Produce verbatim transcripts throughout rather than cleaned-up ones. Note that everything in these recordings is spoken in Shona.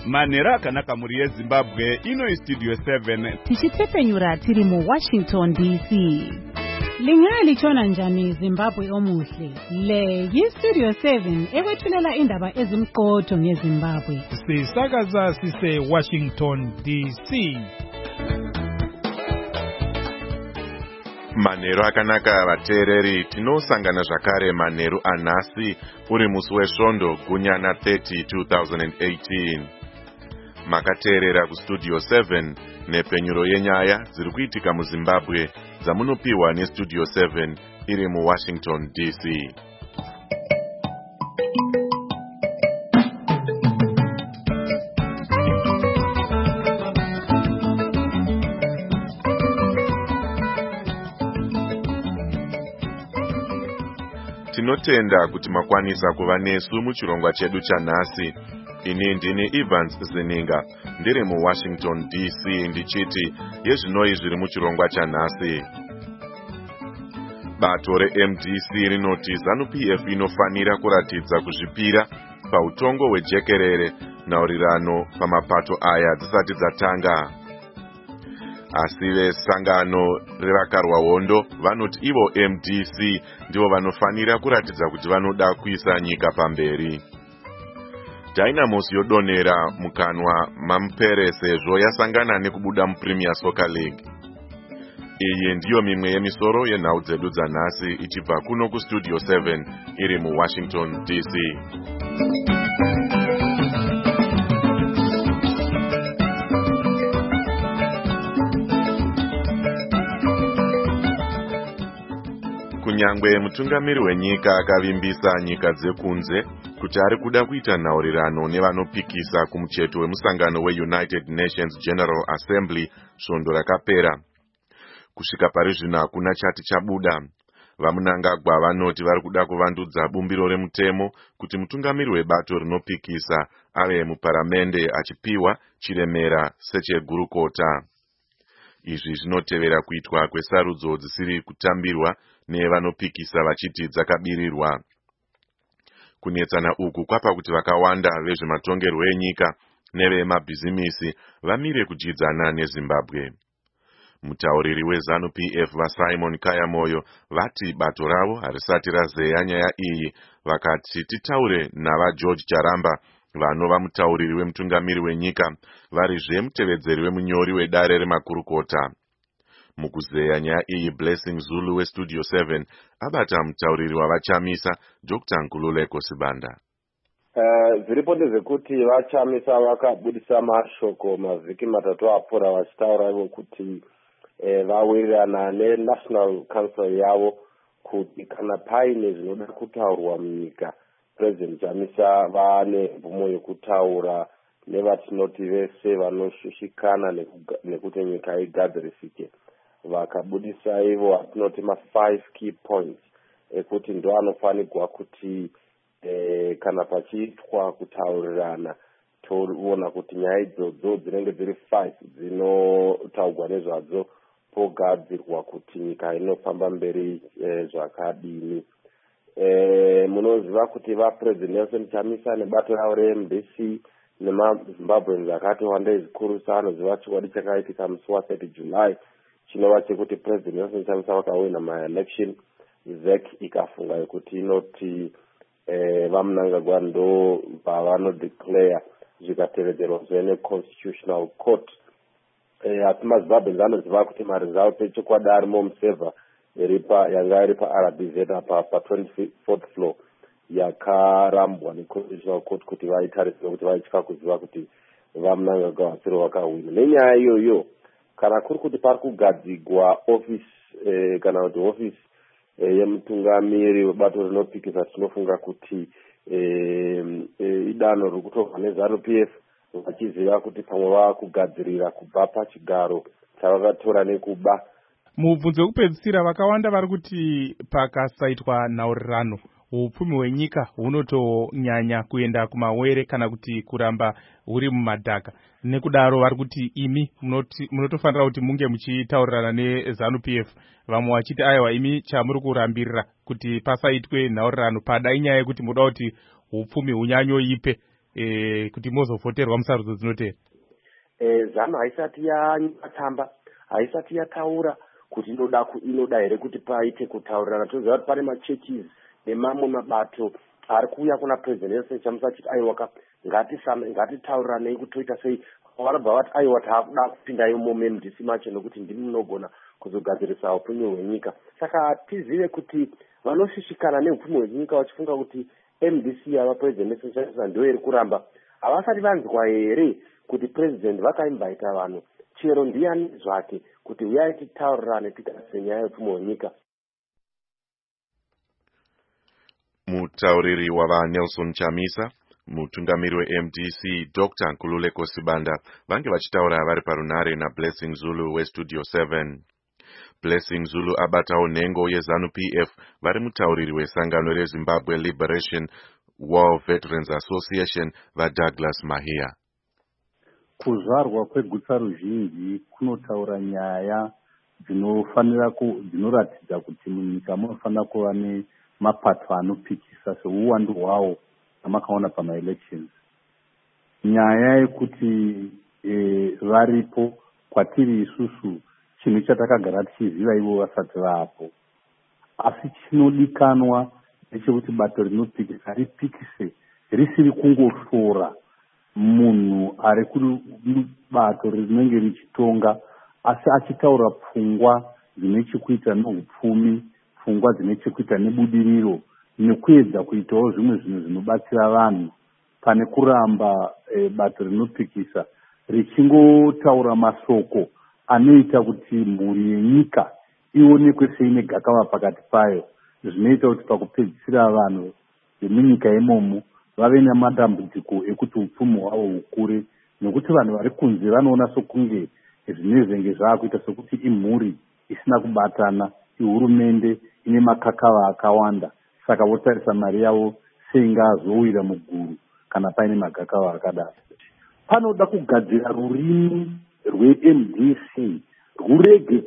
Manheru akanaka muri yeZimbabwe, ino Studio seven. Tichitepenyura tiri mu Washington D C. Lingali chona njani Zimbabwe omuhle. Le yi Studio seven ekwethulela indaba ezimqotho ngeZimbabwe. Sisakaza sise Washington D C. Manheru akanaka vateereri, tinosangana zvakare manheru anhasi uri musi wesvondo gunyana thirty two thousand eighteen. Makateerera kuStudio seven nepenyuro yenyaya dziri kuitika muZimbabwe dzamunopiwa neStudio seven iri muWashington D C. Tinotenda kuti makwanisa kuva nesu muchirongwa chedu chanhasi. Ini ndini Evans Zininga, ndiri muWashington D C ndichiti yezvinoi zviri muchirongwa chanhasi. Bato reM D C rinoti ZANU P F inofanira kuratidza kuzvipira pautongo hwejekerere nhaurirano pamapato aya dzisati dzatanga. Asi vesangano revakarwa hondo vanoti ivo M D C ndivo vanofanira kuratidza kuti vanoda kuisa nyika pamberi. Dynamos yodonera mukanwa mamupere sezvo yasangana nekubuda muPremier Soccer League. Iyi ndiyo mimwe yemisoro yenhau dzedu dzanhasi ichibva kuno kuStudio seven iri muWashington D C. Kunyangwe mutungamiri wenyika akavimbisa nyika dzekunze kuti ari kuda kuita nhaurirano nevanopikisa kumucheto wemusangano weUnited Nations General Assembly svondo rakapera. Kusvika pari zvino hakuna chati chabuda. Vamunangagwa vanoti vari kuda kuvandudza bumbiro remutemo kuti mutungamiri webato rinopikisa ave muparamende achipiwa chiremera sechegurukota. Izvi zvinotevera kuitwa kwesarudzo dzisiri kutambirwa nevanopikisa vachiti dzakabirirwa. Kunetsana uku kwapa kuti vakawanda vezvematongerwo enyika nevemabhizimisi vamire kujidzana neZimbabwe. Mutauriri weZANU P F vaSimon Kayamoyo vati bato ravo harisati razeya nyaya iyi, vakati titaure navaGeorge Charamba vanova mutauriri wemutungamiri wenyika varizve mutevedzeri wemunyori wedare remakurukota. Mukuzeya nyaya iyi Blessing Zulu weStudio seven abata mutauriri wavachamisa Doctor Nkululeko Sibanda. Zviripo uh, ndezvekuti vachamisa vakabudisa mashoko mavhiki matatu apfuura vachitaura ivo kuti eh, vawirirana neNational Council yavo kuti kana paine zvinoda kutaurwa munyika President Chamisa vane mvumo yekutaura nevatinoti vese vanoshushikana nekuti nyika igadzirisike. Vakabudisa ivo atinoti ma five key points ekuti ndo anofanirwa kuti eh, kana pachiitwa kutaurirana toona kuti nyaya idzodzo dzinenge dziri five dzinotaurwa nezvadzo pogadzirwa kuti nyika inofamba mberi eh, zvakadini. Eh, munoziva kuti vaPresident Nelson Chamisa nebato ravo reM D C nemaZimbabweans akati wandei zvikuru sanoziva chikwadi chakaitika musi wa-thirty July chinova chekuti President Nelson Chamisa vakawina ma-election. Z E C ikafunga yekuti inoti eh, vamunangagwa ndo pavanodeclare zvikatevedzerwa zvene Constitutional Court. Eh, asi maZimbabweans anoziva kuti maresult echikwadi arimo musevha iripa yanga iri paR B Z apa pa twenty-fourth floor yakarambwa neConstitutional Court kuti vaitarisire kuti vaitya kuziva kuti vamunangagwa vasiri vakawina. Nenyaya iyoyo kana kuri kuti pari kugadzigwa office eh, kana kuti office eh, yemutungamiri webato rinopikisa tinofunga kuti eh, eh, idanho riri kutorwa neZANU P F vachiziva kuti pamwe vava kugadzirira kubva pachigaro chavakatora nekuba. Mubvunzo wekupedzisira vakawanda vari kuti pakasaitwa nhaurirano upfumi hwenyika hunotonyanya kuenda kumawere kana kuti kuramba huri mumadhaka. Nekudaro vari kuti imi munotofanira kuti munge muchitaurirana neZANU P F. Vamwe vachiti aiwa imi chamuri kurambirira kuti pasaitwe nhaurirano pada inyaya yekuti muda kuti upfumi hunyanyoipe. e, kuti mozofoterwa musarudzo dzinotevera? E, zano haisati yatsamba, haisati yataura kuti inoda ku, inoda here kuti paite kutaurirana. Toziva kuti pane machurches nemamwe mabato ari kuuya kuna president chamusa chiti aiwa ngatitaurirane kuti toita sei. Vanobva vati aiwa taakuda kupinda imomo M D C macho nekuti ndimi munogona kuzogadzirisa upfumi hwenyika. Saka tizive kuti vanosishikana neupfumi hwenyika vachifunga kuti M D C yava president chamusa ndio iri kuramba. Havasati vanzwa here kuti president vakaimbaita vanhu chero ndiani zvake kuti uyai titaurirane tigarise nyaya yeupfumi hwenyika. Mutauriri wava Nelson Chamisa, mutungamiri we-M D C Doctor Nkululeko Sibanda vange vachitaura vari parunare naBlessing Zulu weStudio seven. Blessing Zulu abatawo nhengo yeZANU P F vari mutauriri wesangano reZimbabwe Liberation War Veterans Association vaDouglas Mahia. Kuzvarwa kwegutsa ruzhinji kunotaura nyaya dzinofanira dzinoratidza kuti munyika munofanira kuva nemapato anopikisa seuwandu hwawo amakaona pamaelections. Nyaya yekuti e, varipo kwatiri isusu chinhu chatakagara tichiziva ivo vasati vapo, asi chinodikanwa ndechekuti bato rinopikisa ripikise risiri kungoshora munhu ari kubato rinenge richitonga, asi achitaura pfungwa dzine chekuita neupfumi, pfungwa dzine chekuita nebudiriro, nekuedza kuitawo zvimwe zvinhu zvinobatsira vanhu, pane kuramba e, bato rinopikisa richingotaura masoko anoita kuti mhuri yenyika ionekwe seine gakava pakati payo. Zvinoita kuti pakupedzisira vanhu vemunyika imomo vave nemadambudziko ekuti upfumi hwavo hukure, nekuti vanhu vari kunze vanoona sokunge zvinezenge zvaakuita sokuti imhuri isina kubatana, ihurumende ine makakava akawanda, saka votarisa mari yavo seingazowira muguru kana paine magakava akadaro. Panoda kugadzira rurimi rwe-M D C rurege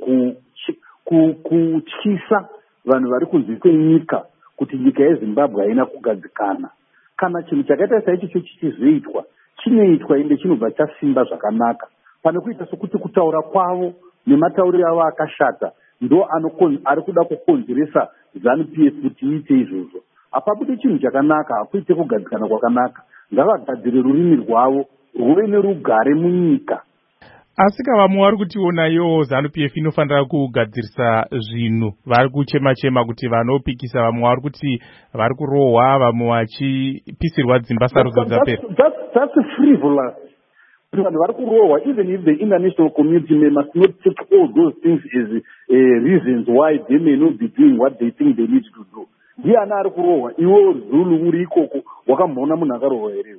kutyisa vanhu vari kunze kwenyika kuti nyika yeZimbabwe haina kugadzikana. Kana chinhu chakaita saichocho chichizoitwa, chinoitwa ende chinobva chasimba zvakanaka. Pane kuita sokuti kutaura kwavo nematauriro avo akashata ndo ari kuda kukonzeresa ZANU P F kuti iite izvozvo. Hapabude chinhu chakanaka, hakuite kugadzikana kwakanaka. Ngavagadzire rurimi rwavo ruve nerugare munyika. Asi kavamwe vari kutiona yo ZANU P F inofanira kugadzirisa zvinhu, vari kuchema-chema kuti vanopikisa, vamwe vari kuti vari kurohwa, vamwe vachipisirwa dzimba sarudzo dzapera. That's frivolous. Vanhu vari kurohwa, even if the international community may must not take all those things as uh, reasons why they may not be doing what they think they need to do. Ndiani ari kurohwa? Iwo Zulu uri ikoko wakamboona munhu akarohwa here?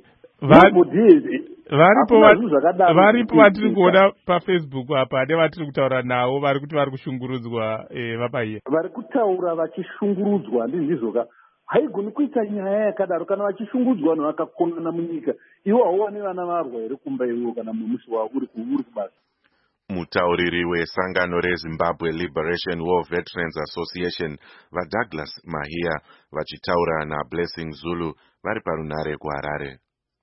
Varipo vatiri kuona paFacebook apa nevatiri kutaura navo vari kuti vari kushungurudzwa vapaiye. Vari kutaura vachishungurudzwa ndizvoka. Haigoni kuita nyaya yakadaro kana vachishungurudzwa vanhu vakakonana munyika. Iwo hauwane vana varwa here kumba iwo kana musi wavo uri kubasa. Mutauriri wesangano reZimbabwe Liberation War Veterans Association vaDouglas Mahia vachitaura naBlessing Zulu vari parunare kuHarare.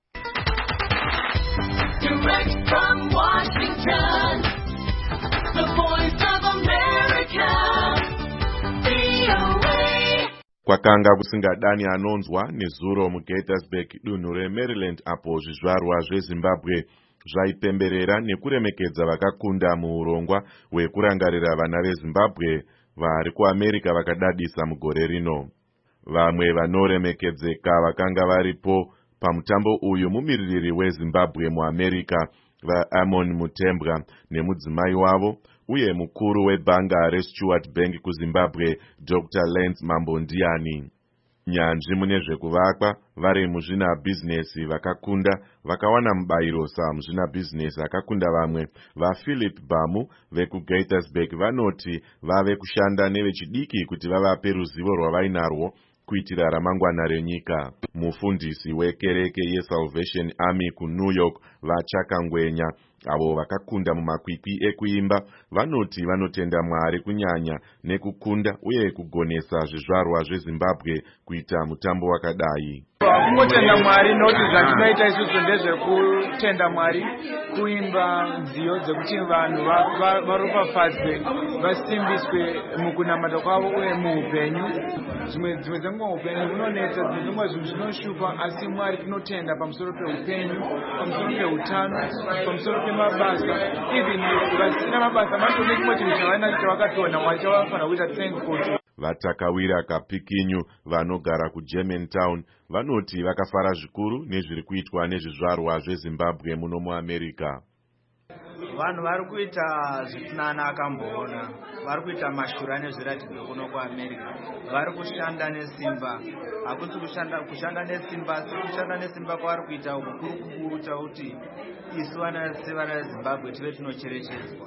Direct from Washington, the voice of America, V O A. Kwakanga kusingadani anonzwa nezuro muGathersburg dunhu reMaryland apo zvizvarwa zveZimbabwe zvaipemberera nekuremekedza vakakunda muurongwa hwekurangarira vana veZimbabwe vari kuAmerica vakadadisa mugore rino. Vamwe vanoremekedzeka vakanga varipo pamutambo uyu mumiririri weZimbabwe muAmerica vaAmon Mutembwa nemudzimai wavo uye mukuru webhanga reStuart Bank kuZimbabwe Doctor Lance Mambondiani. Nyanzvi mune zvekuvakwa vari muzvinabhizinesi vakakunda vakawana mubayiro samuzvinabhizinesi akakunda vamwe vaPhilip Bamu vekuGathersburg vanoti vave kushanda nevechidiki kuti vavape ruzivo rwavainarwo kuitira ramangwana renyika. Mufundisi wekereke yeSalvation Army kuNew York vachakangwenya avo vakakunda mumakwikwi ekuimba vanoti vanotenda Mwari kunyanya nekukunda uye kugonesa zvizvarwa zveZimbabwe kuita mutambo wakadai. Kungotenda Mwari noti zvatinoita isusu ndezvekutenda Mwari, kuimba nziyo dzekuti vanhu varopafadzwe vasimbiswe mukunamata kwavo uye muupenyu. Dzimwe dzimwe dzenguva upenyu hunonetsa, dzimwe dzenguva zvinhu zvinoshupa, asi Mwari tinotenda pamusoro peupenyu, pamusoro peutano, pamusoro pemabasa. Even vasina mabasa vanotone chimwe chinhu chavanacho chavakatona Mwari chavafanira kuita thankful. Vatakawira Kapikinyu vanogara kuGermantown vanoti vakafara zvikuru nezviri kuitwa nezvizvarwa zveZimbabwe muno muAmerica. Vanhu vari kuita zvitinana akamboona, vari kuita mashura nezviratidzo kuno kuAmerica, vari kushanda nesimba. Hakusi kushanda kushanda nesimba, asi kushanda nesimba kwavari kuita ukuru kukuru chakuti isu vana sevana veZimbabwe tive tinocherechedzwa.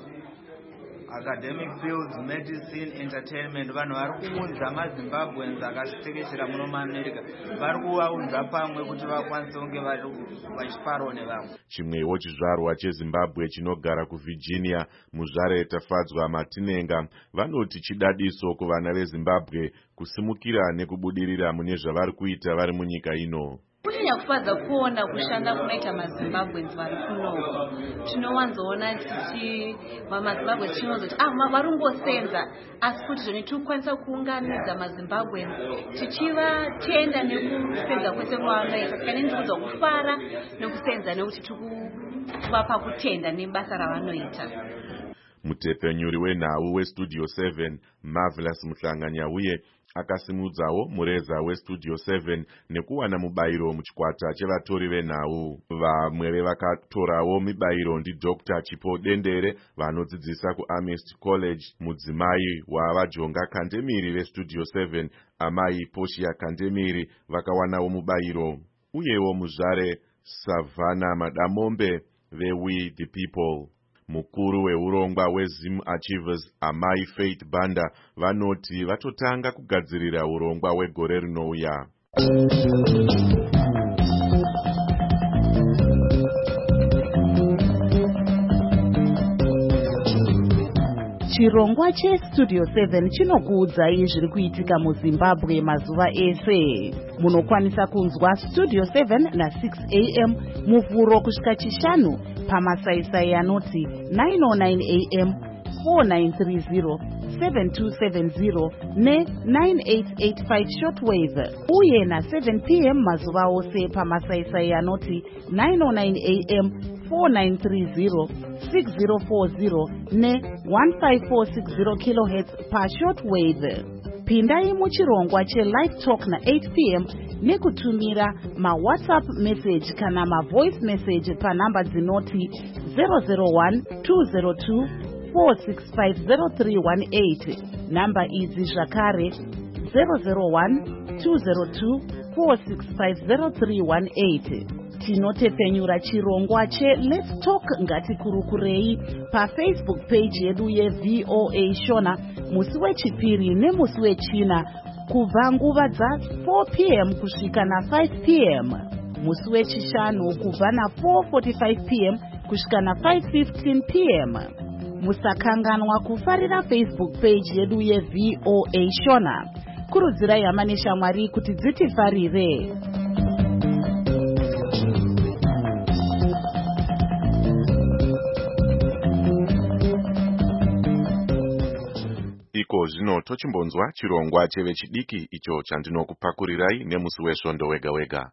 Academic fields, medicine, entertainment, vanhu vari kuunza maZimbabweans akazvitekeshera muno muAmerica, vari kuvaunza pamwe kuti vakwanise kunge vachifarawo nevamwe. Chimwewo chizvarwa cheZimbabwe chinogara kuVirginia, muzvare Tafadzwa Matinenga, vanoti chidadiso kuvana veZimbabwe kusimukira nekubudirira mune zvavari kuita vari munyika ino. Kunyanya kufadza kuona kushanda kunoita maZimbabweans vari kuno. Tinowanzoona tichi maZimbabwe chinozoti ah varungosenza, asi kuti zvone tikukwanisa kuunganidza maZimbabweans tichivatenda nekusenza kwese kwavanoita. Saka ndinodza kufara nekusenza nekuti tikuvapa kutenda nebasa ravanoita. Mutepenyuri wenhau weStudio seven Marvelous Muhlanganyauye akasimudzawo mureza weStudio seven nekuwana mubayiro muchikwata chevatori venhau. Vamwe vevakatorawo mibayiro ndiDr Chipo Dendere vanodzidzisa kuAmherst College, mudzimai wavajonga Kandemiri veStudio seven amai Portia Kandemiri vakawanawo mubayiro, uyewo muzvare Savannah Madamombe veWe the People. Mukuru weurongwa weZim Achievers amai Faith Banda vanoti vatotanga kugadzirira urongwa wegore rinouya. Chirongwa cheStudio seven chinokuudzai zviri kuitika muZimbabwe mazuva ese. Munokwanisa kunzwa Studio seven na six a m muvhuro kusvika chishanu pamasaisai anoti nine oh nine a m, four nine three zero, seven two seven zero ne nine eight eight five shortwave, uye na seven p m mazuva ose pamasaisai anoti nine oh nine a m, four nine three zero, six zero four zero ne one five four six zero kilohertz pa shortwave. Pindai muchirongwa cheLive Talk na eight p m nekutumira maWhatsApp message kana maVoice message panamba dzinoti zero zero one two zero two four six five zero three one eight. Namba idzi zvakare zero zero one two zero two four six five zero three one eight. Tinotepenyura chirongwa che Let's Talk Ngatikurukurei paFacebook page yedu yeV O A Shona musi wechipiri nemusi wechina kubva nguva dza four p m kusvika na five p m, musi wechishanu kubva na four forty-five p m kusvika na five fifteen p m. Musakanganwa kufarira Facebook page yedu yeV O A Shona. Kurudzirai hama neshamwari kuti dzitifarire. Iko zvino tochimbonzwa chirongwa chevechidiki icho chandinokupakurirai nemusi wesvondo wega wega.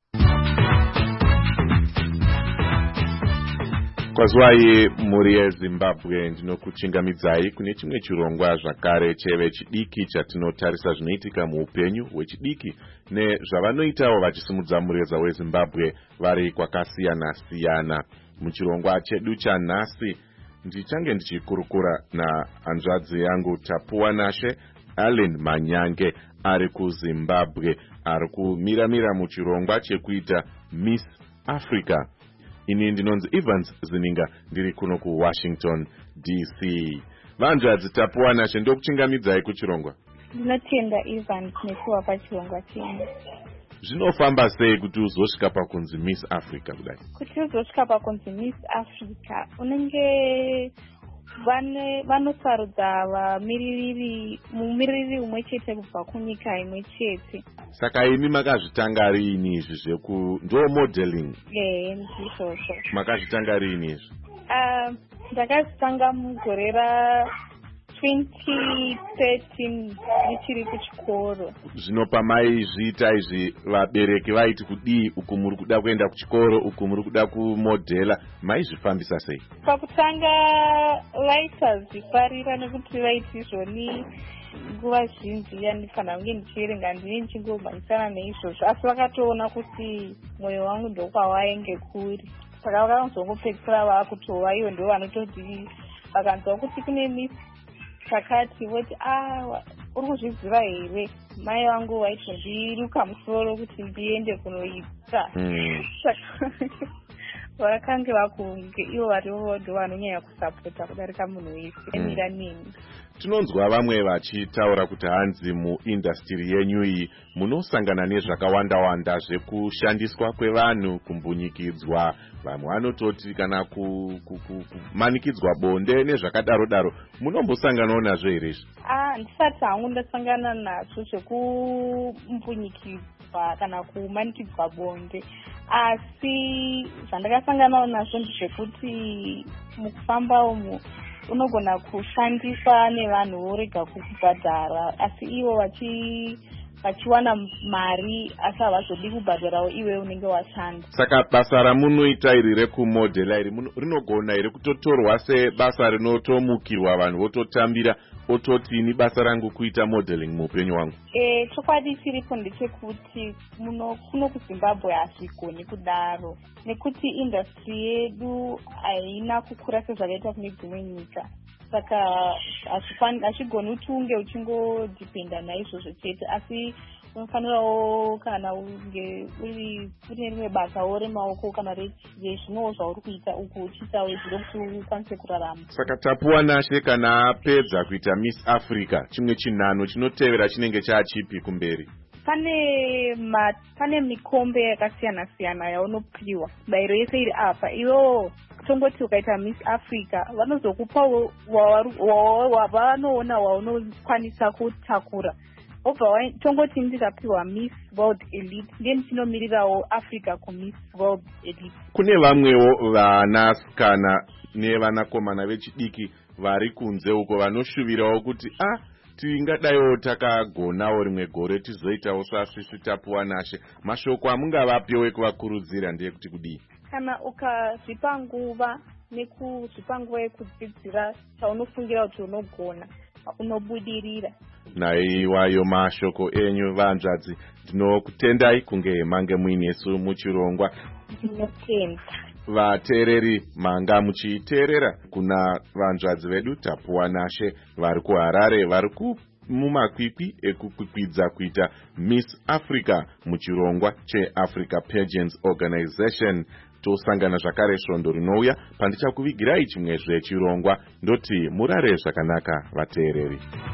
Kwazwai muri yeZimbabwe, ndinokuchingamidzai kune chimwe chirongwa zvakare chevechidiki chatinotarisa zvinoitika muupenyu hwechidiki nezvavanoitawo vachisimudza mureza weZimbabwe vari kwakasiyana siyana. Muchirongwa chedu chanhasi ndichange ndichikurukura nahanzvadzi yangu Tapuwanashe Allen Manyange ari kuZimbabwe, ari kumiramira muchirongwa chekuita Miss Africa. Ini ndinonzi Evans Zininga, ndiri kuno kuWashington D C. Vanzvadzi Tapuwanashe, ndokuchingamidzai kuchirongwa. Ndinotenda Evans nekuva pachirongwa chino. Zvinofamba sei kuti uzosvika pakunzi Miss Africa kudai? Kuti uzosvika pakunzi Miss Africa unenge vane vanosarudza vamiririri mumiririri umwe chete kubva kunyika imwe chete. Saka imi makazvitanga riini izvi zveku ndo modeling? Eh, ndizvozvo. Makazvitanga riini izvi? Ah, ndakazvitanga mugore ra twenty thirteen ndichiri kuchikoro. Zvino pamaizviita izvi vabereki vaiti kudii, uku muri kuda kuenda kuchikoro, uku muri kuda kumodhela, maizvifambisa sei? Pakutanga vaita zvifarira nekuti vaiti izvoni nguva zhinji yandifanira kunge ndichierenga ndini ndichingomhanyisana neizvozvo, asi vakatoona kuti mwoyo wangu ndokwawainge kuri. Saka vakazongopedzisira vaakutova ivo ndo vanototi vakanzwa kuti kune Miss Takati voti ah uri kuzviziva here, mai vangu vaiti ndiruka musoro kuti ndiende kunoita. Vakange vakunge ivo varivo ndo vanonyanya kusapota kudarika munhu wese emira nini. Tinonzwa vamwe vachitaura kuti hanzi muindastiri yenyu iyi munosangana nezvakawanda-wanda zvekushandiswa kwevanhu, kumbunyikidzwa, vamwe vanototi kana kumanikidzwa bonde nezvakadaro-daro. Munombosanganawo nazvo here izvi? Ah, ndisati hangu ndasangana nazvo zvekumbunyikidzwa kana kumanikidzwa bonde, asi zvandakasanganawo nazvo ndezvekuti mukufamba umu unogona kushandiswa nevanhu vorega kukubhadhara, asi ivo vachi vachiwana mari asi havazodi kubhadharawo iwe unenge washanda. Saka basa ramunoita iri rekumodhela iri rinogona here kutotorwa sebasa rinotomukirwa vanhu vototambira ototi ini basa rangu kuita modeling muupenyu wangu? E, chokwadi chiripo ndechekuti muno kuno kuZimbabwe hazvigoni kudaro nekuti industry yedu haina kukura sezvakaita kune dzimwe nyika. Saka hazvigoni kuti unge uchingodhipenda naizvozvo chete, asi unofanirawo kana unge uri une rimwe basawo remaoko kana rezvimwewo zvauri kuita uku uchiitawo zviro kuti ukwanise kurarama. Saka tapuwa Nashe kana apedza kuita Miss Africa, chimwe chinhano chinotevera chinenge chachipi kumberi? Pane ma, pane mikombe yakasiyana-siyana yaunopiwa bayiro yese iri apa. Ivo tongoti ukaita Miss Africa vanozokupa wavanoona waunokwanisa kutakura. Obva tongoti ndikapiwa Miss World Elite ndiye ndichinomiririrawo Africa kuMiss World Elite. Kune vamwewo vanasikana nevanakomana vechidiki vari kunze uko vanoshuvirawo kuti ah tingadaiwo takagonawo rimwe gore tizoitawo sasisi tapuwa Nashe. Mashoko amungavapiwo ekuvakurudzira ndeye kuti kudii? Kana ukazvipa nguva nekuzvipa nguva yekudzidzira chaunofungira kuti unogona unobudirira. Naiwayo mashoko enyu vanzvadzi, ndinokutendai kunge mange muinesu muchirongwa. Ndinotenda. Vateereri manga muchiteerera kuna vanzvadzi vedu tapuwa Nashe vari kuHarare, vari mumakwikwi ekukwikwidza kuita Miss Africa muchirongwa cheAfrica Pageants Organization. Tosangana zvakare svondo rinouya pandichakuvigirai chimwezve chirongwa. Ndoti murare zvakanaka vateereri.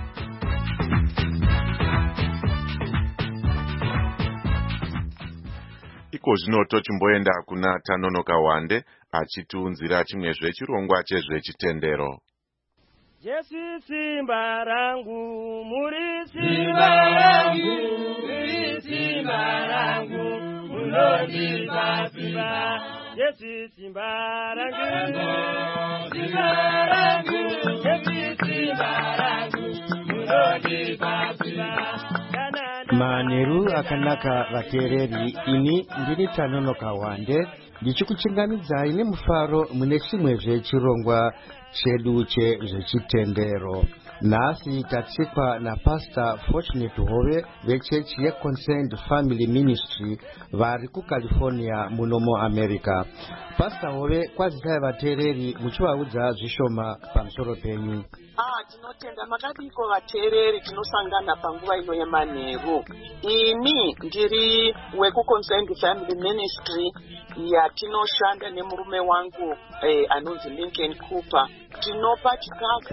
Iko zvino tochimboenda kuna Tanonoka Wande achitiunzira chimwezve chirongwa chezvechitendero. Jesu simba rangu, muri simba rangu, muri simba rangu, munondipa simba. Jesu simba rangu, simba rangu, Jesu simba rangu, munondipa simba. Maneru akanaka vateereri, ini ndini Tanonoka Wande ndichikuchingamidzai nemufaro mune chimwezve chirongwa chedu chezvechitendero. Nhasi tatsikwa naPastor Fortunate Hove vechechi yeConsent Family Ministry vari kuCalifornia muno muAmerica. Pastor Hove, kwazitai vateereri muchivaudza zvishoma pamusoro penyu. Ah, tinotenda makadiko vateereri tinosangana panguva ino yemanheru. Ini ndiri wekuConsent Family Ministry yatinoshanda nemurume wangu eh, anonzi Lincoln Cooper tinopa chikafu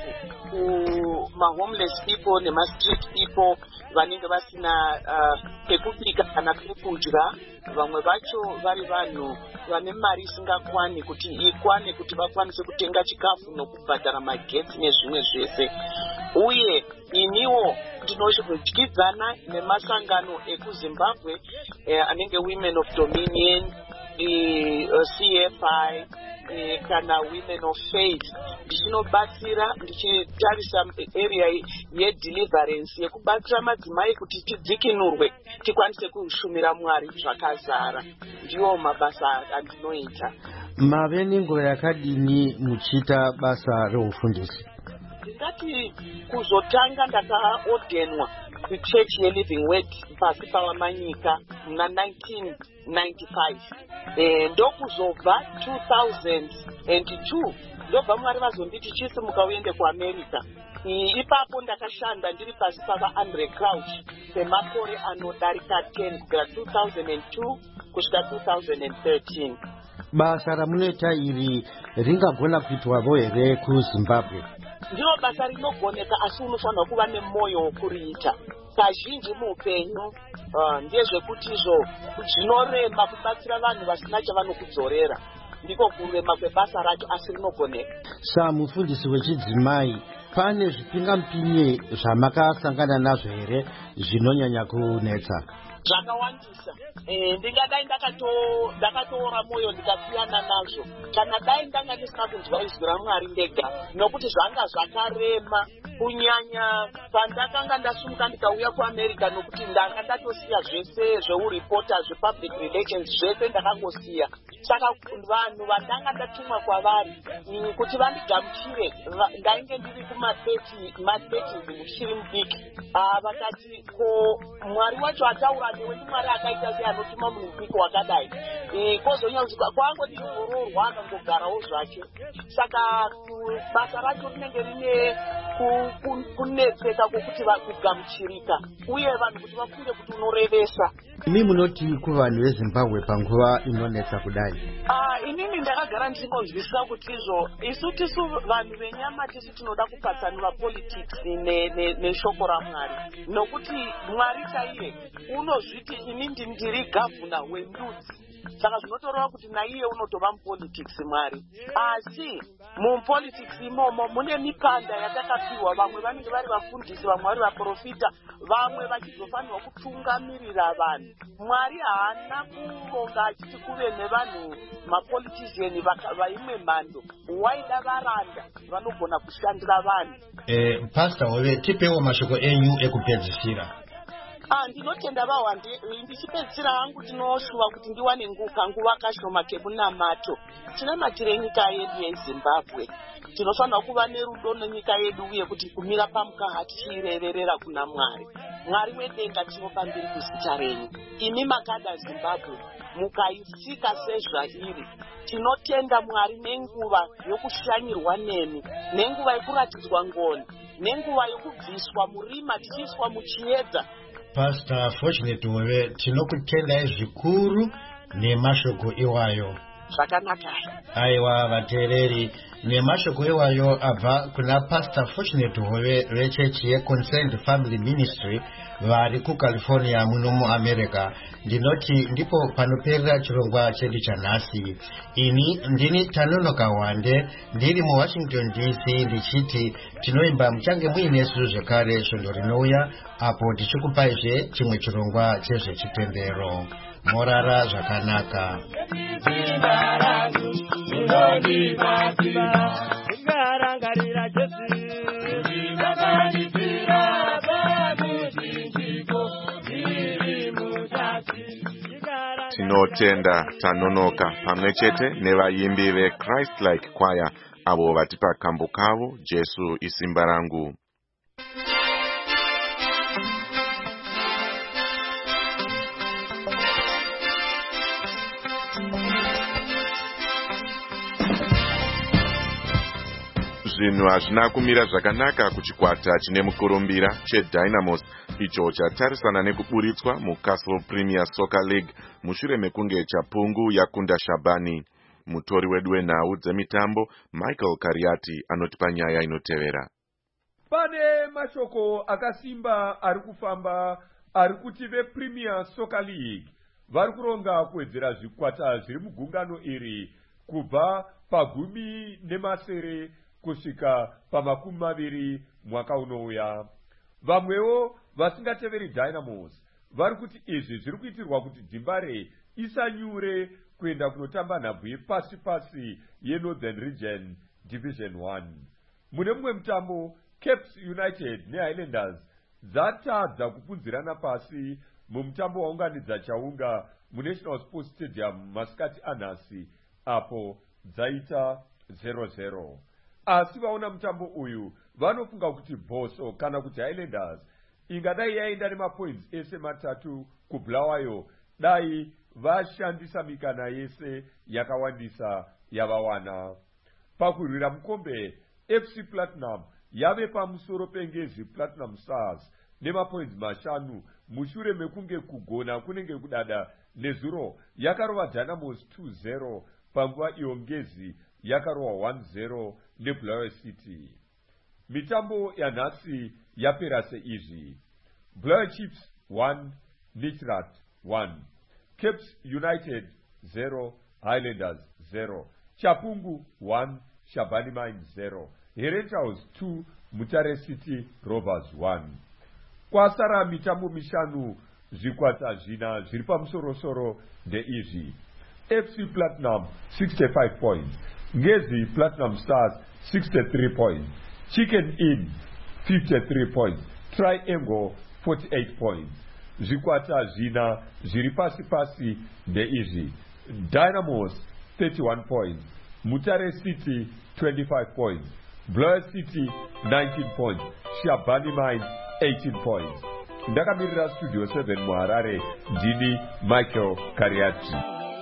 kumahomeless people nemastreet people vanenge vasina uh, pekupika kana pekudya. Vamwe vacho vari vanhu vane mari isingakwani kuti ikwane kuti vakwanise kutenga chikafu nokubhadhara magetsi nezvimwe zvese. Uye iniwo ndinodyidzana nemasangano ekuZimbabwe eh, anenge Women of Dominion, the uh, C F I, eh, kana Women of Faith. Ndichinobatsira ndichitarisa area yedeliverance yekubatsira madzimai kuti tidzikinurwe tikwanise kushumira Mwari zvakazara. Ndiwo mabasa andinoita. Mave nenguva yakadini muchiita basa reufundisi? Ndingati kuzotanga ndakaordenwa kuchechi yeLiving Word pasi pavamanyika muna nineteen ninety-five. Eh, ndokuzobva two thousand two ndobva Mwari vazonditi chisimuka uende kuAmerica. Ipapo ndakashanda ndiri pasi pava Andre Crouch semakore anodarika ten kubvira two thousand two kusvika two thousand thirteen. Basa ramunoita iri ringagona kuitwavo here kuZimbabwe? Ndiro basa rinogoneka, asi unofanira kuva nemwoyo wokuriita. Kazhinji muupenyu uh, ndezvekutizvo zvinorema kubatsira vanhu vasina chavanokudzorera. Ndiko kurema kwebasa racho, asi rinogoneka. Samufundisi wechidzimai, pane zvipingamupinyi zvamakasangana nazvo here zvinonyanya kunetsa? Zvakawandisa. Eh, ndingadai ndakato ndakatoora moyo ndikasiyana nazvo kana dai ndanga ndisina kunzwa izwi raMwari ndega, nokuti zvanga zvakarema kunyanya pandakanga ndasumuka ndikauya kuAmerica, nokuti ndanga ndatosiya zvese zveuripota zvepublic relations zvese ndakangosiya. Saka vanhu vandanga ndatumwa kwavari kuti vandigamuchire ndainge ndiri kumathirty mathirty muchiri mudiki. Ah, vakati ko Mwari wacho ataura newe ndi Mwari akaita sei anotuma munhu mudiki wakadai. Eh, kozonyanzika kwangu ndizororwa akangogarawo zvake. Saka basa racho rinenge rine kunetseka kwokuti vakugamuchirika uye vanhu kuti vafunge kuti unorevesa. Imi munoti kuvanhu veZimbabwe panguva inonetsa kudai? Ah, inini ndakagara ndichingonzwisisa kuti izvo isu tisu vanhu venyama tisu tinoda kupatsanura politics neshoko raMwari, nokuti Mwari chaiye unozviti inini ndiri gavhuna wendudzi. Saka zvinotoreva kuti naiye unotova mupolitics Mwari. Asi mupolitics imomo mune mikanda yatakapiwa. Vamwe vanenge vari vafundisi, vamwe vari vaprofita, vamwe vachizofanirwa kutungamirira vanhu. Mwari haana kuronga achiti kuve nevanhu mapolitician vaimwe mhando. Waida varanda vanogona kushandira vanhu. Eh, Pastor Hove, tipewo mashoko enyu ekupedzisira. Ah, ndinotenda vawandi ndichipedzisira hangu ndinoshuva kuti ndiwane nguka nguva kashoma kemunamato. Tinamatire nyika yedu yeZimbabwe. Tinofanira kuva nerudo nenyika yedu uye kuti kumira pamukaha tichireverera kuna Mwari. Mwari wedenga tinopambiri kuzita renyu. Imi makada Zimbabwe mukaisika sezvairi. Tinotenda Mwari nenguva yokushanyirwa nemi, nenguva yokuratidzwa ngoni, nenguva yokubviswa murima tichiiswa muchiedza. Pastor Fortunate Hove, tinokutendai zvikuru nemashoko iwayo. Zvakanaka. Aiwa vateereri, nemashoko iwayo abva kuna Pastor Fortunate Hove vechechi yeConsent Family Ministry vari kuCalifornia muno muAmerica. Ndinoti ndipo panoperera chirongwa chedu chanhasi. Ini ndini Tanonoka Wande, ndiri muWashington D C, ndichiti tinoimba muchange muinesu zvekare svondo rinouya apo tichikupaizve chimwe chirongwa chezvechitendero. Morara zvakanaka. Ngarangarira Jesu tinotenda Tanonoka pamwe chete nevaimbi veChrist Like Choir avo vatipa kambo kavo Jesu isimba rangu. Zvinhu hazvina kumira zvakanaka kuchikwata chine mukurumbira cheDynamos icho chatarisana nekuburitswa muCastle Premier Soccer League mushure mekunge chapungu yakunda Shabani. Mutori wedu wenhau dzemitambo Michael Kariati anotipa nyaya inotevera. Pane mashoko akasimba ari kufamba ari kuti vePremier Soccer League vari kuronga kuwedzera zvikwata zviri mugungano iri kubva pagumi nemasere kusvika pamakumi maviri mwaka unouya. Vamwewo vasingateveri Dynamos vari kuti izvi zviri kuitirwa kuti Dzimbare isanyure kuenda kunotamba nhabvu yepasi pasi yeNorthern Region Division one. Mune mumwe mutambo Caps United neHighlanders dzatadza kupunzirana pasi mumutambo waunganidza chaunga muNational Sports Stadium masikati anhasi apo dzaita zero zero. Asi vaona mutambo uyu vanofunga kuti Boso kana kuti Highlanders ingadai yaenda nemapoints ese matatu kubulawayo dai vashandisa mikana yese yakawandisa yavawana. Pakurwira mukombe F C Platinum yave pamusoro pengezi Platinum Stars nemapoints mashanu mushure mekunge kugona kunenge kudada nezuro yakarova Dynamos two zero panguva iyo ngezi yakarova one zero neBulawayo City. Mitambo yanhasi yapera seizvi: Bulawayo Chiefs one, Nitrat one, Caps United zero, Highlanders zero, Chapungu one, Shabani Mines zero, Herentaus two, Mutare City Rovers one. Kwasara mitambo mishanu zvikwata zvina zviri pamusoro-soro ndeizvi: F C Platinum sixty-five points, Ngezi Platinum Stars sixty-three points, Chicken Inn fifty-three points, Triangle forty-eight points. Zvikwata zvina zviri pasi pasi ndeizvi: Dynamos thirty-one points, Mutare City twenty-five points, Bulawayo City nineteen points, Shabani Mines eighteen points. Ndakamirira Studio seven muHarare, ndini Michael Kariati.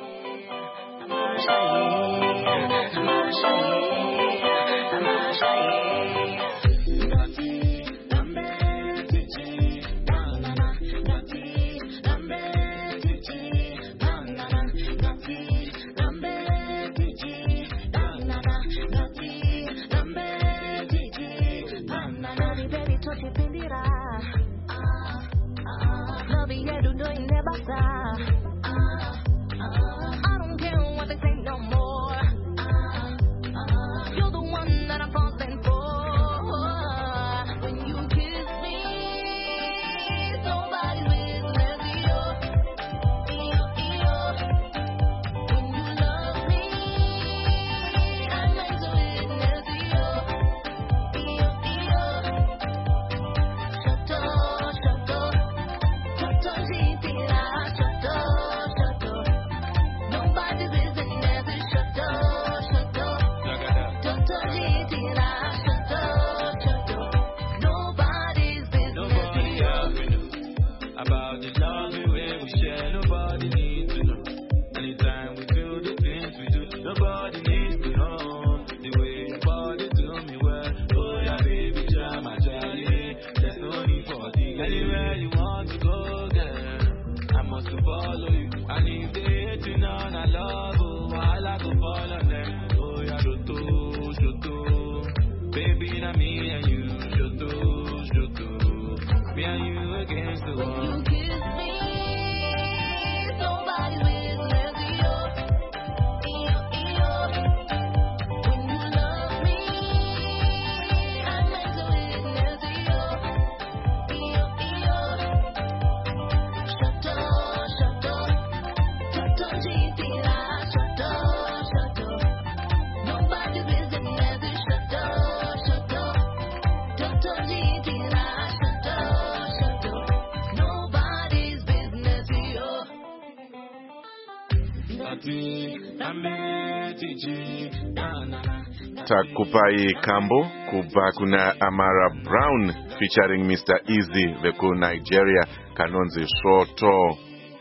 Takupai Kambo kubva kuna Amara Brown featuring Mister Easy veku Nigeria kanonzi Shoto.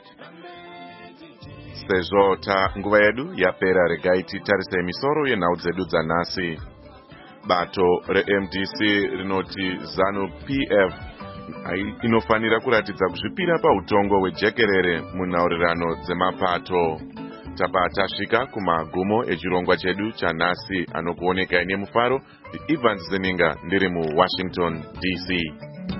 Sezvo ta nguva yedu yapera, regai titarise misoro yenhau dzedu dzanhasi. Bato reM D C rinoti ZANU P F inofanira kuratidza kuzvipira pautongo hwejekerere munhaurirano dzemapato. taba tasvika kumagumo echirongwa chedu chanhasi. Anokuoneka ine mufaro Evans Zeninga ndiri muWashington D C.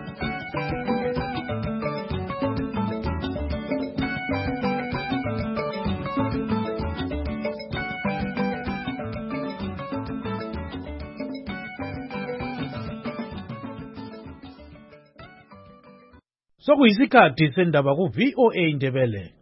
Sokuyisikhathi sendaba ku V O A Ndebele.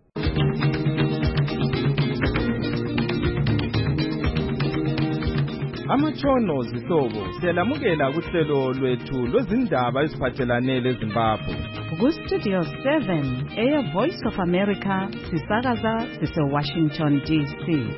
Amatshono zihlobo siyalamukela kuhlelo lwethu lwezindaba eziphathelane leZimbabwe. Ku Studio seven, Air Voice of America, sisakaza sise Washington D C.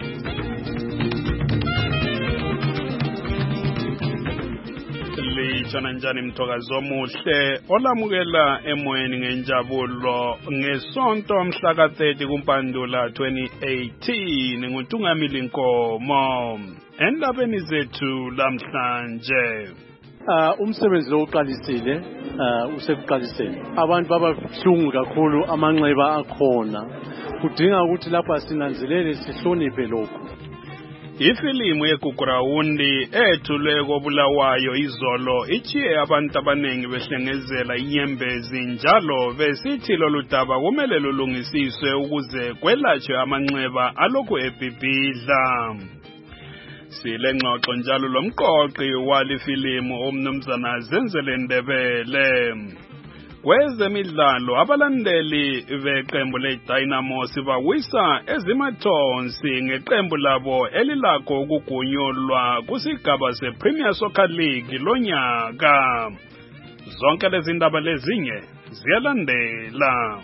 Litshana njani mthokazi omuhle olamukela emoyeni ngenjabulo ngesonto mhla ka thirty kuMpandula twenty eighteen nguTungamili Nkomo. Endabeni zethu lamhlanje Uh umsebenzi lo uqalisile uh usekuqaliseni. Abantu babahlungu kakhulu amanxeba akhona. Kudinga ukuthi lapha sinanzelele sihloniphe lokho. Ifilimu yeGugurawundi ethulwe koBulawayo izolo ichiye abantu abanengi behlengezela inyembezi njalo besithi lolu daba kumele lulungisiswe ukuze kwelatshwe amanxeba alokhu ebhibhidla. Sile ngxoxo njalo lomqoqi wali filimu omnumzana Zenzele Ndebele. Kwezemidlalo abalandeli beqembu leDynamo sibawisa ezimathonsi ngeqembu labo elilakho ukugunyulwa kusigaba sePremier Soccer League lonyaka. Zonke lezi ndaba lezinye ziyalandela.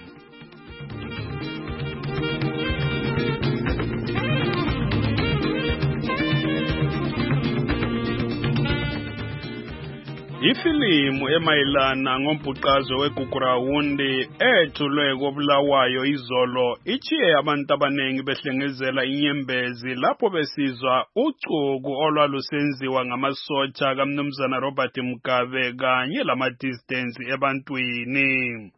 Ifilimu emayelana ngombhuqazo weGugurawundi ethulwe koBulawayo izolo ichiye abantu abanengi behlengezela inyembezi lapho besizwa ucuku olwalusenziwa ngamasotsha kaMnumzana Robert Mugabe kanye lama-distance ebantwini.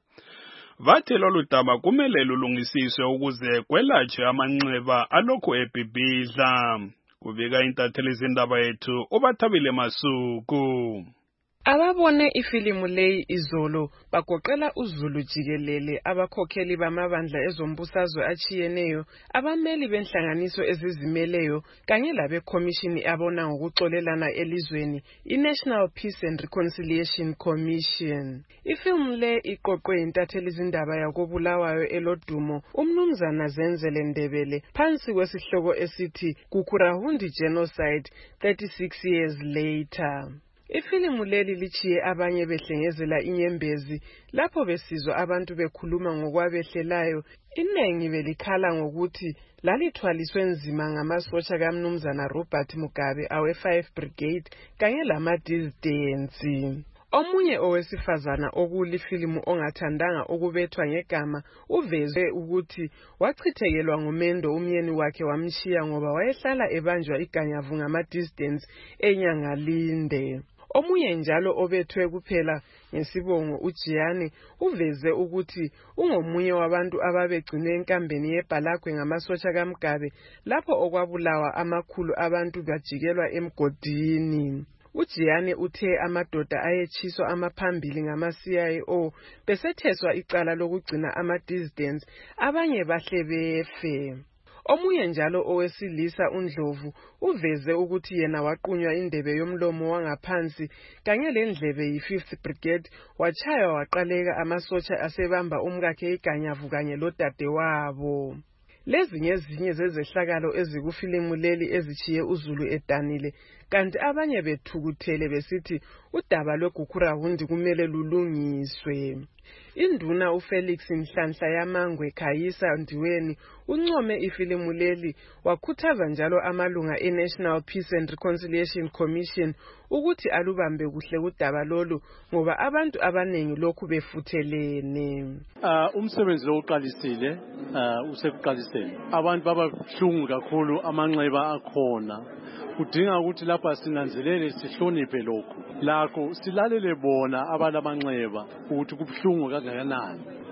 Bathi lolu daba kumele lulungisiswe ukuze kwelatshwe amanxeba alokhu ebhibhidla. Kubika intatheli zindaba yethu uBathabile Masuku. Ababone ifilimu leyi izolo bagoqela uZulu jikelele, abakhokheli bamabandla ezombusazwe achiyeneyo, abameli benhlanganiso ezizimeleyo kanye labekhomishini abona ngokuxolelana elizweni, iNational Peace and Reconciliation Commission. Ifilimu le iqoqwe intatheli zindaba yakoBulawayo elodumo umnumzana Zenzele Ndebele phansi kwesihloko esithi Gugurawundi Genocide thirty-six years later. Ifilimu leli lichiye abanye behlengezela inyembezi lapho besizwa abantu bekhuluma ngokwabehlelayo. Inengi belikhala ngokuthi lalithwaliswe nzima ngamasotsha kaMnumzana Robert Mugabe awe five Brigade kanye lama-dissidents. Omunye owesifazana okulifilimu ongathandanga ukubethwa ngegama uveze ukuthi wachithekelwa ngumendo umyeni wakhe wamshiya ngoba wayehlala ebanjwa iganyavu ngama-dissidents eNyangalinde. Omunye njalo obethwe kuphela ngesibongo uJiani uveze ukuthi ungomunye wabantu ababegcinwe enkambeni yeBhalagwe ngamasotsha kaMgabe lapho okwabulawa amakhulu abantu bajikelwa emgodini. uJiani uthe amadoda ayechiswa amaphambili ngama-C I O besetheswa icala lokugcina ama-dissidents abanye bahle befe. Omunye njalo owesilisa uNdlovu uveze ukuthi yena waqunywa indebe yomlomo wangaphansi kanye lendlebe yi-fifth Brigade wachaywa waqaleka amasotsha asebamba umkakhe iganyavu kanye lodadewabo. Lezi ngezinye zezehlakalo ezikufilimu leli ezichiye uZulu edanile, kanti abanye bethukuthele besithi udaba lweGugurawundi kumele lulungiswe. Induna uFelix Nhlanhla Yamangwe Khayisa Ndiweni uncome ifilimu leli wakhuthaza njalo amalunga eNational Peace and Reconciliation Commission ukuthi alubambe kuhle udaba lolu ngoba abantu abanengi lokhu befuthelene. Uh umsebenzi lo uqalisile uh usekuqaliseni. Abantu babahlungu kakhulu amanxeba akhona. Kudinga ukuthi lapha sinanzelele sihloniphe lokho. Lakho silalele bona abalamanxeba ukuthi kubuhlungu kangakanani.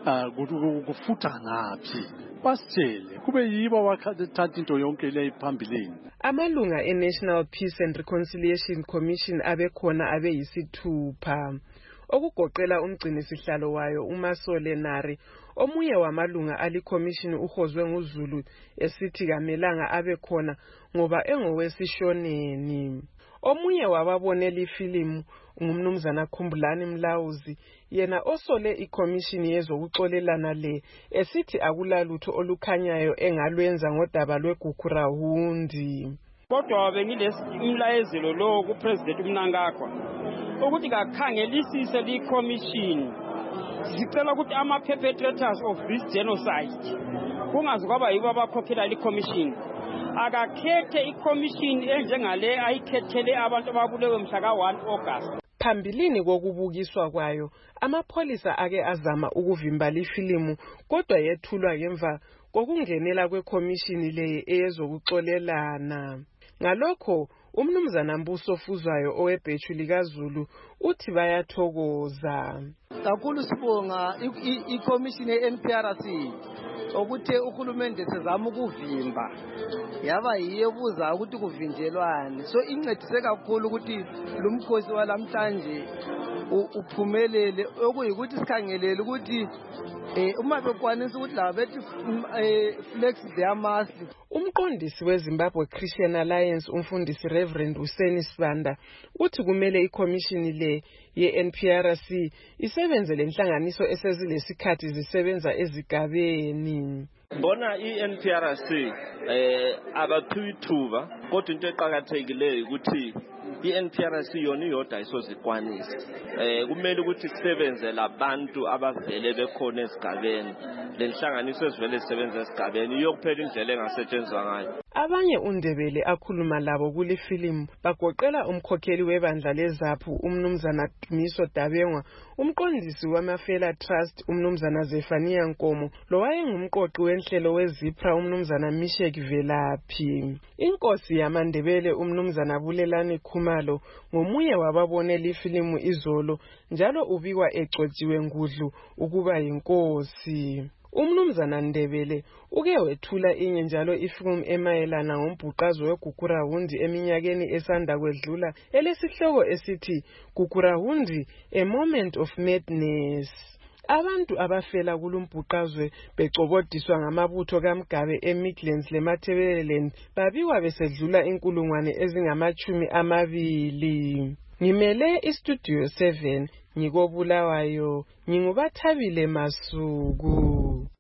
um kufutha ngaphi basitshele kube yibo wathatha into yonke le phambili. Amalunga e-National Peace and Reconciliation Commission abekhona abeyisithupha, okugoqela umgcinisihlalo wayo uMasole Nari. Omunye wamalunga alikhomishini uhozwe nguZulu esithi kamelanga abekhona ngoba engowesishoneni. Omunye wababonela ifilimu ngumnumzana Khumbulani Mlawuzi, yena osole ikhomishini yezokuxolelana le esithi akulalutho olukhanyayo engalwenza ngodaba lweGukurahundi. Kodwa bengilesilayezelo lo kuPresident uMnangagwa ukuthi kakhangelisise likhomishini. Sicela ukuthi ama perpetrators of this genocide kungazi kwaba yibo abakhokhela likhomishini. Akakhethe ikhomishini enjengale ayikhethele abantu ababulewe mhla ka one August. Phambilini kokubukiswa kwayo, amapholisa ake azama ukuvimba lifilimu kodwa yethulwa ngemva kokungenela kwekhomishini le eyezokuxolelana. Ngalokho umnumzana Mbuso Fuzwayo owebhechu likaZulu uthi bayathokoza. Kakhulu sibonga ikhomishini ye-N P R C ukuthi uhulumende sezama ukuvimba yaba yiyebuza ukuthi kuvinjelwane, so incedise kakhulu ukuthi lo mkhosi walamhlanje uphumelele, okuyikuthi sikhangelele ukuthi uma bekwanisa ukuthi laba bethi flex their muscle. Umqondisi weZimbabwe Christian Alliance umfundisi Reverend Hussein Sibanda uthi kumele ikhomishini le ye-N P R C isebenze lenhlanganiso esezilesikhathi zisebenza ezigabeni. Bona i-N P R C eh abaphiwa ithuba kodwa into eqhakathekileyo ukuthi i-N P R C yona iyodwa isozikwanisa. Eh kumele ukuthi kusebenze labantu abavele bekhona esigabeni. Lenhlanganiso ezivele zisebenza esigabeni yokuphela indlela engasetshenzwa ngayo. Abanye uNdebele akhuluma labo kule film bagoqela umkhokheli webandla leZaphu umnumzana Dumiso Dabengwa, umqondisi wamaFela Trust umnumzana Zefania Nkomo, lo wayengumqoqi wenhlelo weZipra umnumzana Mishek Velaphi. Inkosi yamaNdebele umnumzana Bulelani Khumalo ngomunye wababonela ifilimu izolo, njalo ubikwa egcotshiwe ngudlu ukuba yinkosi. Umnumzana Ndebele uke wethula inye njalo ifilimu emayelana ngombhuqazo weGukurahundi eminyakeni esanda kwedlula elesihloko esithi Gukurahundi, A Moment of Madness. Abantu abafela kulumbhuqazwe becobodiswa ngamabutho kaMgabe eMidlands leMatabeleland babiwa besedlula inkulungwane ezingamachumi amabili. Ngimele iStudio seven ngikobulawayo, ngingubathabile Masuku.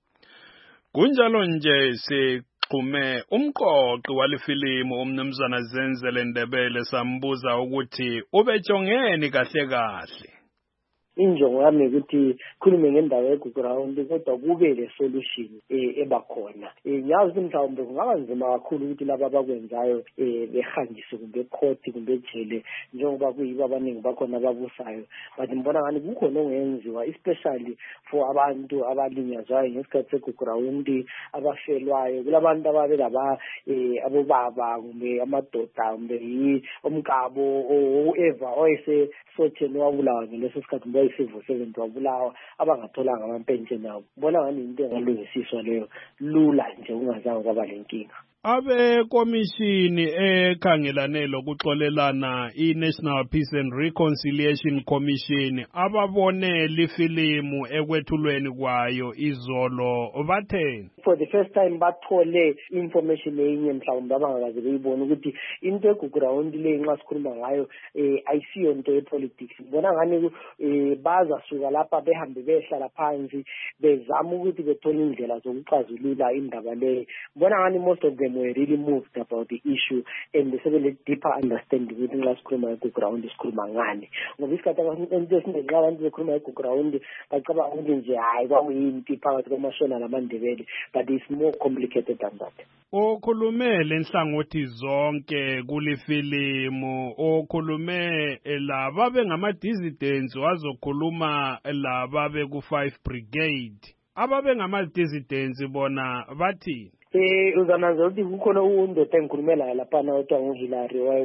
Kunjalo nje sixhume umqoqi walifilimu umnumzana Zenzele Ndebele sambuza ukuthi ubejongeni kahle kahle. Injongo yami ukuthi khulume ngendaba yeGukurahundi kodwa kube le solution ebakhona. Ngiyazi mhlawumbe kungaba nzima kakhulu ukuthi laba abakwenzayo behanjiswe kumbe court kumbe ejele njengoba kuyibo abaningi bakhona ababusayo, but ngibona ngani kukhona ongenziwa especially for abantu abalinyazwayo ngesikhathi seGukurahundi, abafelwayo, kulabantu ababe laba abobaba kumbe amadoda kumbe omkabo whoever oyise sotheni wabulawa ngeleso sikhathi mbe isivo seventy wabulawa abangatholanga amapentsheni abo. Bona ngani into engalungisiswa leyo lula nje ungazange kwaba lenkinga. Abe komishini ekhangelane lokuxolelana i-National Peace and Reconciliation Commission ababone lifilimu ekwethulweni kwayo izolo batheni? For the first time bathole information enye mhlawumbe abangakaze beyibona ukuthi into eGukurahundi le nxa sikhuluma ngayo ayisiyo into yepolitics. Ngibona ngani bazasuka lapha behambe behlala phansi bezama ukuthi bethole indlela zokuxazulula indaba le. Ngibona ngani most of them were really moved about the issue and they sebele deeper understanding ukuthi nxa sikhuluma ngeGukurahundi sikhuluma ngani. Ngoba isikhathi abantu esiningi abantu bekhuluma ngeGukurahundi bacabanga ukuthi nje hayi kwakuyimpi phakathi kwamaShona namaNdebele, but it's more complicated than that. Okhulume lenhlangothi zonke kulifilimu, okhulume laba bengama dissidents, wazokhuluma laba beku five brigade. Ababe ngama dissidents bona bathini? Eh uzananza ukuthi kukhona undoda engikhulumela lapha na othiwa nguHillary wayeku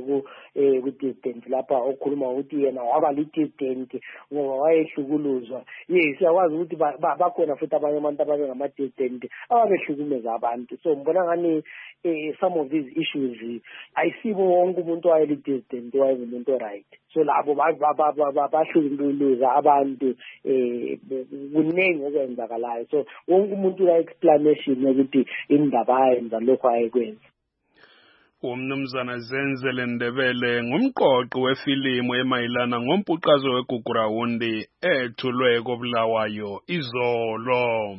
eh kwi-dissident lapha okhuluma ukuthi yena waba li-dissident ngoba wayehlukuluzwa. Yes, siyakwazi ukuthi bakhona futhi abanye abantu abangama-dissident ababehlukumeza abantu. So mbona ngani eh some of these issues ayisibo wonke umuntu wayeli-dissident wayengumuntu right. So labo bahlukuluza abantu eh kuningi okwenzakalayo. So wonke umuntu uya-explanation yokuthi indaba ayenza lokho ayekwenza. Umnumzana Zenzele Ndebele ngumqoqi wefilimu emayilana ngompuqazo weGugurawundi ethulwe koBulawayo izolo.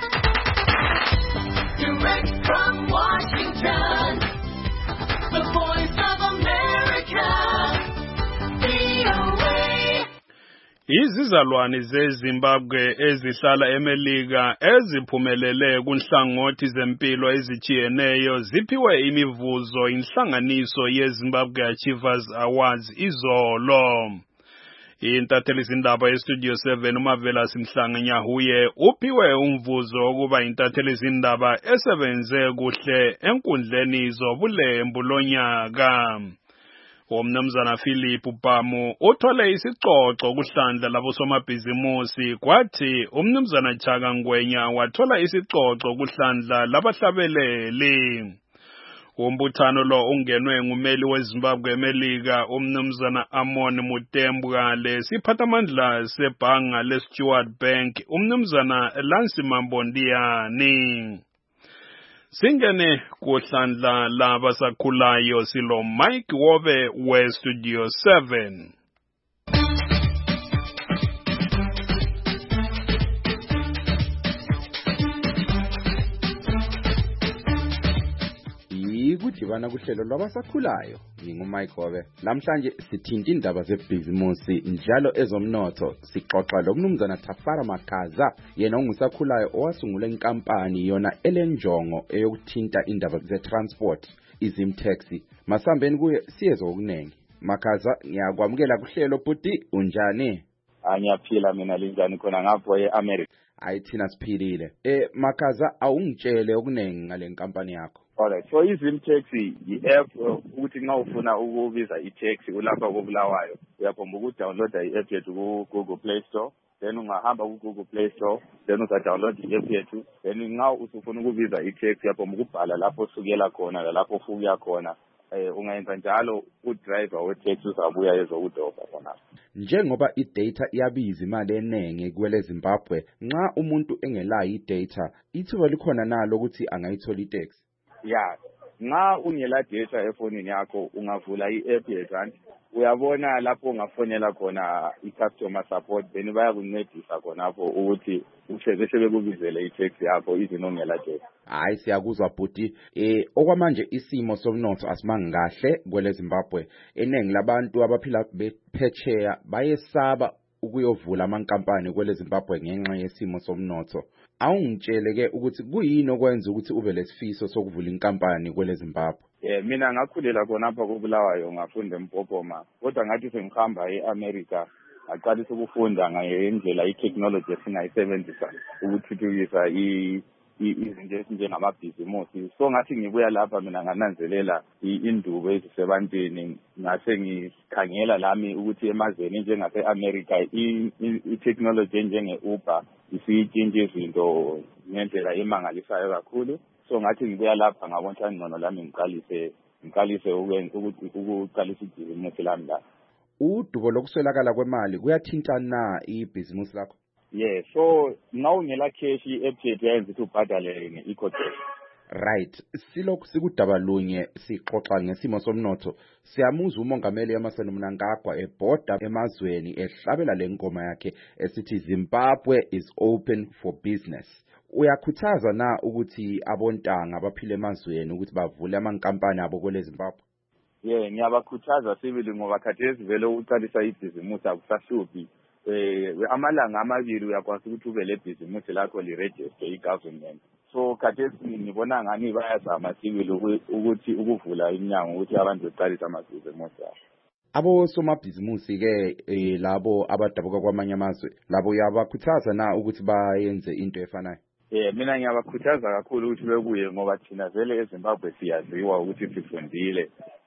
Direct from Washington, the voice of America, V O A. Izizalwane zeZimbabwe ezihlala eMelika eziphumelele kunhlangothi zempilo ezijiyeneyo ziphiwe imivuzo inhlanganiso yeZimbabwe Achievers Awards izolo. Intatheli zindaba yeStudio seven uMavela Simhlanga Nyahuye uphiwe umvuzo wokuba intatheli zindaba esebenze kuhle enkundleni zobulembu lonyaka. Umnumzana Philip Pamu uthole isicoco kuhlandla labosomabhizimusi kwathi umnumzana Chaka Ngwenya wathola isicoco kuhlandla labahlabeleli. Umbuthano lo ungenwe ngumeli weZimbabwe eMelika umnumzana Amon Mutembwa lesiphathamandla sebhanga leStewart Bank umnumzana Lansi Mambondiyani. Singene kuhlandla labasakhulayo silo Mike Wobe we Studio seven. Ikudibana kuhlelo lwabasakhulayo ngingumike Wobe. Namhlanje sithinta indaba zebhizimusi njalo ezomnotho sixoxa loMnumzana Tafara Makaza yena ungusakhulayo owasungula inkampani yona elenjongo eyokuthinta indaba zetransport izimtaxi. Masambeni kuye siyezo okunengi. Makaza ngiyakwamukela kuhlelo buti unjani? Angiyaphila mina linjani khona ngapho eAmerica. Ayithina siphilile. Eh Makaza awungitshele okunengi ngale nkampani yakho. Alright, so izimtaxi i-app ukuthi nxa ufuna ukubiza i-taxi ulapha koBulawayo uyaphomba ukudownloada i-app yethu ku-Google Play Store, then ungahamba ku-Google Play Store, then uzadownload i-app yethu, then nxa usufuna ukubiza i-taxi uyaphomba ukubhala lapho osukela khona lalapho ufika khona. Eh ungayenza njalo udriver we-taxi uzabuya ezokudobha khona. Njengoba i-data iyabiza imali enenge kwele Zimbabwe, nxa umuntu engelayo i-data ithuba likhona nalo ukuthi angayithola i-taxi. Yeah, nxa ungela data efonini yakho ungavula i-app yethu uyabona lapho ungafonela khona i-customer support then bayakuncedisa khonapho ukuthi usheshe bekubizele i-taxi yakho izinongela data. Hayi siyakuzwa bhuti. Eh okwamanje isimo somnotho asimanga kahle kwele Zimbabwe. Enengi labantu abaphila bephetsheya bayesaba ukuyovula amankampani kwele Zimbabwe ngenxa yesimo somnotho. Awungitsheleke ukuthi kuyini okwenza ukuthi ube lesifiso sokuvula inkampani kwele Zimbabwe? Eh mina ngakhulela khonapha koBulawayo ngafunda eMpokoma. Kodwa ngathi sengihamba eAmerica ngaqalisa ukufunda ngendlela i-technology esingayisebenzisa ukuthuthukisa izinto ezinjengamabhizimusi. So ngathi ngibuya lapha mina ngananzelela indubo ezisebantwini ngase ngikhangela lami ukuthi emazweni njengase-America i-technology njenge-Uber isitshintshe izinto ngendlela emangalisayo kakhulu. So ngathi ngibuya lapha ngabona ngcono lami ngiqalise ngiqalise ukuqalisa ibhizimusi lami la. Udubo lokuswelakala kwemali kuyathinta na ibhizimusi lakho? Yeah, so now ngela cash i-app yethu yayenza ukuthi ubhadale nge-ecotax. Right, silokhu sikudaba lunye sixoxa ngesimo somnotho. Siyamuza umongameli Emmerson Mnangagwa ebhoda emazweni ehlabela lenkoma yakhe esithi Zimbabwe is open for business. Uyakhuthaza na ukuthi abontanga abaphile emazweni ukuthi bavule amankampani abo kwele Zimbabwe? Yeah, ngiyabakhuthaza sibili ngoba khathesi vele uqalisa ibhizimusi akusahluphi. Eh amalanga amabili uyakwazi ukuthi ube le business lakho li register i-government. So khathesi ngibona ngani bayazama sibili ukuthi ukuvula iminyango ukuthi abantu beqalise amabhizimusi abo. Abo somabhizimusi ke labo abadabuka kwamanye amazwe labo yabakhuthaza na ukuthi bayenze into efanayo? Eh mina ngiyabakhuthaza kakhulu ukuthi bebuye ngoba thina vele eZimbabwe siyaziwa ukuthi sifundile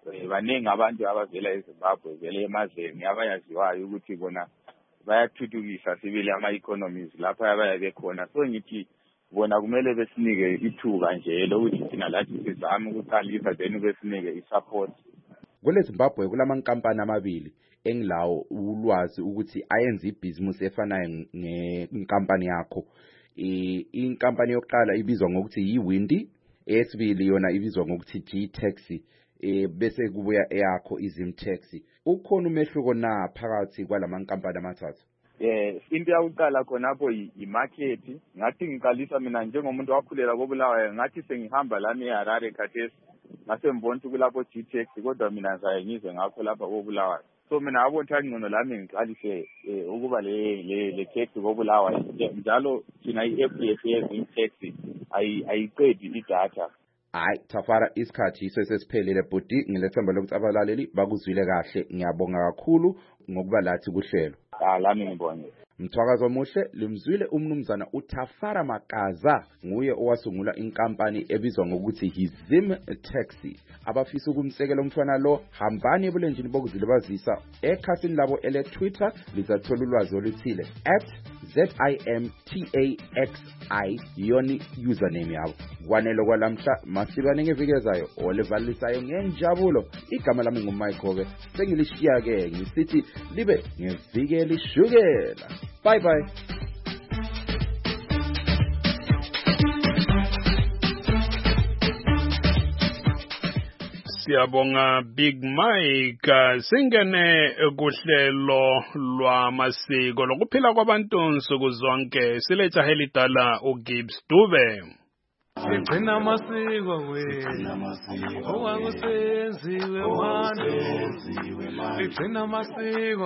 Eh, baningi abantu abavela eZimbabwe vele emazweni abayaziwayo ukuthi bona bayathuthukisa sibili ama-economies lapho abaye bekhona. So ngithi bona kumele besinike ithuba nje lokuthi thina lathi sizame ukuqalisa then besinike i-support. Kule Zimbabwe kulamankampani amabili engilawo ulwazi ukuthi ayenza ibhizimusi efanayo ngenkampani yakho. Inkampani yokuqala ibizwa ngokuthi yiWindy, eyesibili yona ibizwa ngokuthi G-Taxi, eh bese kubuya eyakho iZimtaxi. Ukhona umehluko na phakathi kwalamankampani amathathu? Eh into yakuqala khonapho i-market. Ngathi ngiqalisa mina njengomuntu wakhulela koBulawayo, ngathi sengihamba lami eHarare khathesi ngase ngibona ukuthi kulapho G-Taxi kodwa mina ngizaye ngize ngakho lapha koBulawayo. So mina abona ukuthi ngcono lami ngiqalise ukuba le le le taxi koBulawayo njalo thina i-F D F yeZimtaxi ayi ayiqedi idatha. Hayi Thafara, isikhathi sesesiphelile budi, ngilethemba lokuthi abalaleli bakuzwile kahle. Ngiyabonga kakhulu ngokuba lathi kuhlelo. Ah lami ngibonge. Mthwakazo omuhle limzwile umnumzana uThafara Makaza, nguye owasungula inkampani ebizwa ngokuthi yiZimtaxi. Abafisa ukumsekela umfana lo, hambani ebulenjini bokuzilibazisa ekhasini labo ele Twitter, lizathola ulwazi oluthile at Z I M T A X I yoni username yabo. Kwanele kwalamhla, masibane ngevikilezayo olivalisayo ngenjabulo. Igama lami nguMayikhove, sengilishiya ke ngisithi libe ngevike lishukela. Bye bye. Siyabonga Big Mike. Singene kuhlelo lwamasiko lokuphila kwabantu nsuku zonke. Siletha helidala uGibbs Dube. Sigcina amasiko wethu owakusenziwe manje, sigcina amasiko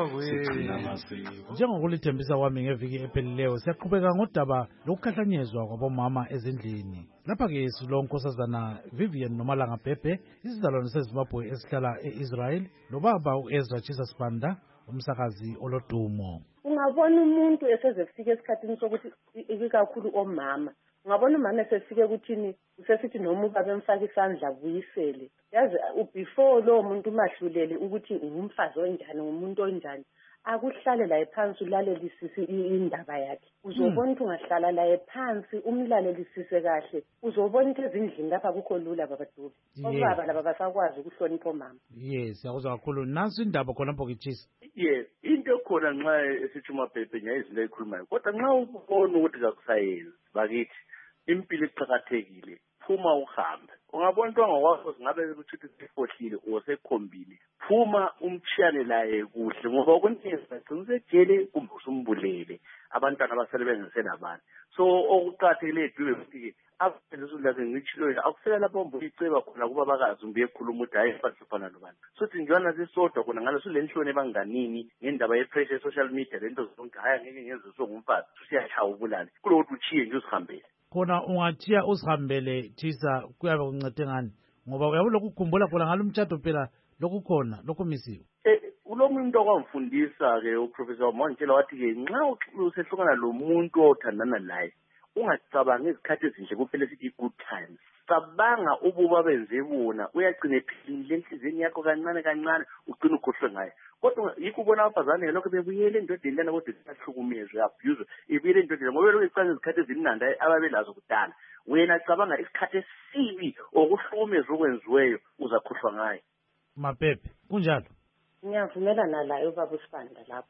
wethu. Njengokulithembisa kwami ngeviki ephelileyo, siyaqhubeka ngodaba lokukhahlanyezwa kwabomama ezindlini. Lapha-ke silonkosazana Vivian Nomalanga Bhebhe, isizalwane seZimbabwe esihlala e-Israel, nobaba u-Ezra Jesus Banda, umsakazi olodumo. Ungabona umuntu esezefika esikhathini sokuthi ikakhulu omama, ungabona umama esefike ukuthini usesithi noma ubaba emfaka isandla vuyisele. Yazi before lo muntu mahlulele ukuthi ngumfazi onjani ngumuntu onjani, akuhlale la phansi ulalelisise indaba yakhe. Uzobona ukuthi ungahlala la phansi umlalelisise kahle, uzobona ukuthi ezindlini lapha kukho lula baba Dube. Obaba laba basakwazi ukuhlonipha omama. Yes, yakuzwa kakhulu. Nansi indaba khonapho kichisa. Yes, into khona nxa esithi uMabhebhe nyayizinto ekhulumayo. Kodwa nxa ubona ukuthi akusayenzi bakithi impilo iqhakathekile, phuma uhambe. Ungabona into angakwazi singabe ukuthi sifohlile osekhombile. Phuma umchiyane laye kuhle ngoba kunenza qinisejele kumbe usumbulele abantwana abasele bengisela abantu. So okuqhathekile edube ukuthi abenze ulake ngichilo akusela lapho mbuyiceba khona kuba bakazi umbe ekhuluma ukuthi hayi fasifana nobantu. Sothi njana sisodwa khona ngalo silenhloni ebanganini ngendaba yepressure social media lento zonke hayi ngeke ngenze so ngumfazi siyachaya ubulali kulo ukuthi uchiye nje usihambele. Khona ungathiya usihambele Thisa kuyabe kuncede ngani ngoba uyabona ukukhumbula khona ngalomtshato phela lokukhona lokumisiwe. Eh ulomuntu okwamfundisa ke uProfessor Montshela wathi ke nxa usehlukana lo muntu othandana naye ungacabanga izikhathi ezinhle kuphela sithi good times. Cabanga ububa benze bona uyagcina ephilile enhlizweni yakho kancane kancane ugcina ukhohlwe ngaye. Kodwa yikho ubona abafazane lokho bebuyele endodeni lana kodwa sihlukumezwe abuse ibuyele endodeni ngoba lokho icanga izikhathi ezinanda ababelazo kudala. Wena cabanga isikhathi esibi okuhlukumezwa okwenziweyo uzakhohlwa ngaye. Mabhebhe kunjalo. Ngiyavumelana layo baba uSibanda lapho.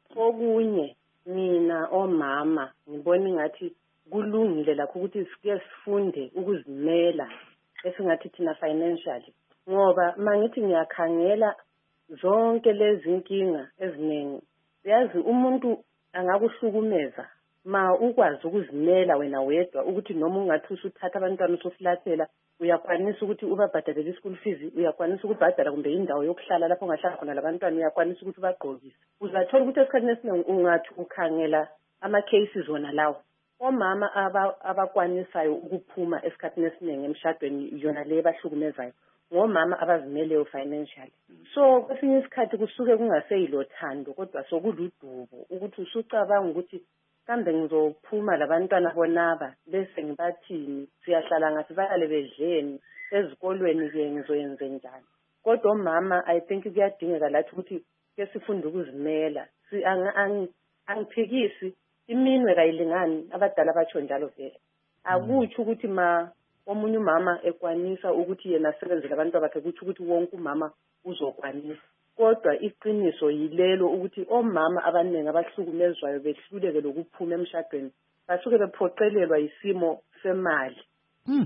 Okunye mina omama ngibona ngathi kulungile lakho ukuthi sike sifunde ukuzimela esingathi thina financially ngoba mangithi ngiyakhangela zonke lezi inkinga eziningi yazi umuntu angakuhlukumeza ma ukwazi ukuzimela wena wedwa ukuthi noma ungathi usuthatha abantwana usuflathela uyakwanisa ukuthi ubabhadalele school fees uyakwanisa ukubhadala kumbe indawo yokuhlala lapho ongahlala khona labantwana uyakwanisa ukuthi ubagqokise uzathola ukuthi esikhathini esiningi ungathi ukhangela ama cases wona lawo omama abakwanisayo ukuphuma esikhathini esiningi emshadweni yona le bahlukumezayo ngomama abazimeleyo financially. So kwesinye isikhathi kusuke kungaseyilo thando kodwa sokuludubo ukuthi usucabanga ukuthi kambe ngizophuma labantwana bonaba bese ngibathini siyahlala ngathi bayale bedleni ezikolweni ke ngizoyenze njani. kodwa omama I think kuyadingeka lathi ukuthi ke sifunde ukuzimela. Si angiphikisi iminwe kayilingani abadala batsho njalo vele. Akutsho ukuthi ma omunye umama ekwanisa ukuthi yena asebenzele abantu bakhe kuthi ukuthi wonke umama uzokwanisa. Kodwa iqiniso yilelo ukuthi omama abaningi abahlukumezwayo behluleke lokuphuma emshadweni basuke bephoqelelwa isimo semali. Hmm.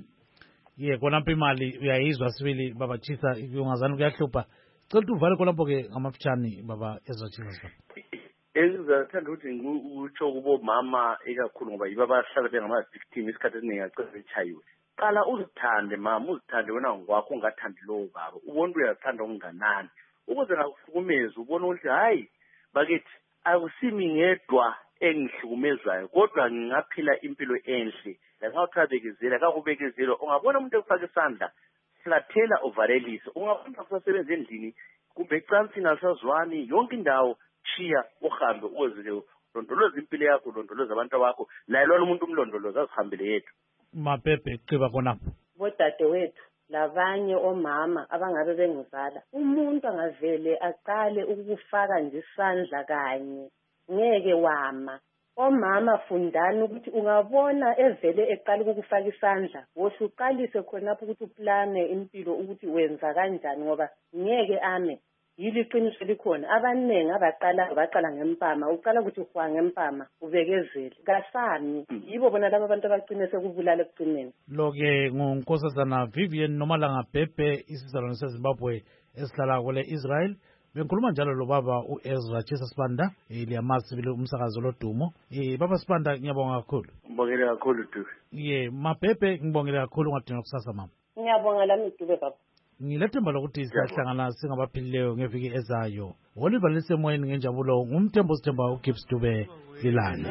Ye kona mpa imali uyayizwa sibili baba Chisa ungazani kuyahlupha. Cela uvale khonapho ke ngamafutshane baba Ezra Chisa. Engizathanda ukuthi ngikutsho kubo mama ekakhulu ngoba yibo abahlala bengama victim isikhathi esiningi aceze echayiwe. Qala uzithande mama, uzithande wena ngokwakho ungathandi lowo baba. Ubona uyathanda okunganani. Ukuze ngakuhlukumeza ubona ukuthi hayi bakithi akusimi ngedwa engihlukumezwayo kodwa ngingaphila impilo enhle. La ngawuthabekezela kakubekezela ungabona umuntu ekufaka isandla flathela overelisa. Ungabona usasebenza endlini kumbe ecansi ngasazwani yonke indawo chiya uhambe uwezile londoloza impilo yakho londoloza abantu bakho naye lona umuntu umlondoloza azihambele yethu. Mapepe qiba khonapho. Bodade wethu labanye omama abangabe bengizala umuntu angavele aqale ukufaka nje isandla kanye ngeke wama. Omama fundani ukuthi ungabona evele eqala ukufaka isandla wohluqalise khonapho ukuthi uplane impilo ukuthi wenza kanjani ngoba ngeke ame. Yili iqiniso likhona abaningi abaqala baqala ngempama uqala ukuthi uhwa ngempama ubekezele kasami yibo bona laba abantu abaqine sekubulala ekugcineni. Lo ke ngunkosazana Vivian Nomalanga Pepe isizalwane seZimbabwe esihlala kule Israel. Bengikhuluma njalo lo baba uEzra Chisa Sibanda eliyamazi bile umsakazo lodumo. Eh baba Sibanda ngiyabonga kakhulu. Ngibongele kakhulu Dube. Ye mapepe ngibongele kakhulu ngadinga kusasa mama. Ngiyabonga lami Dube baba. Ngilethemba lokuthi siyahlangana singabaphilileyo ngeviki ezayo. Oliver lisemoyeni ngenjabulo ngumthembo sithemba uGibbs Dube lilana.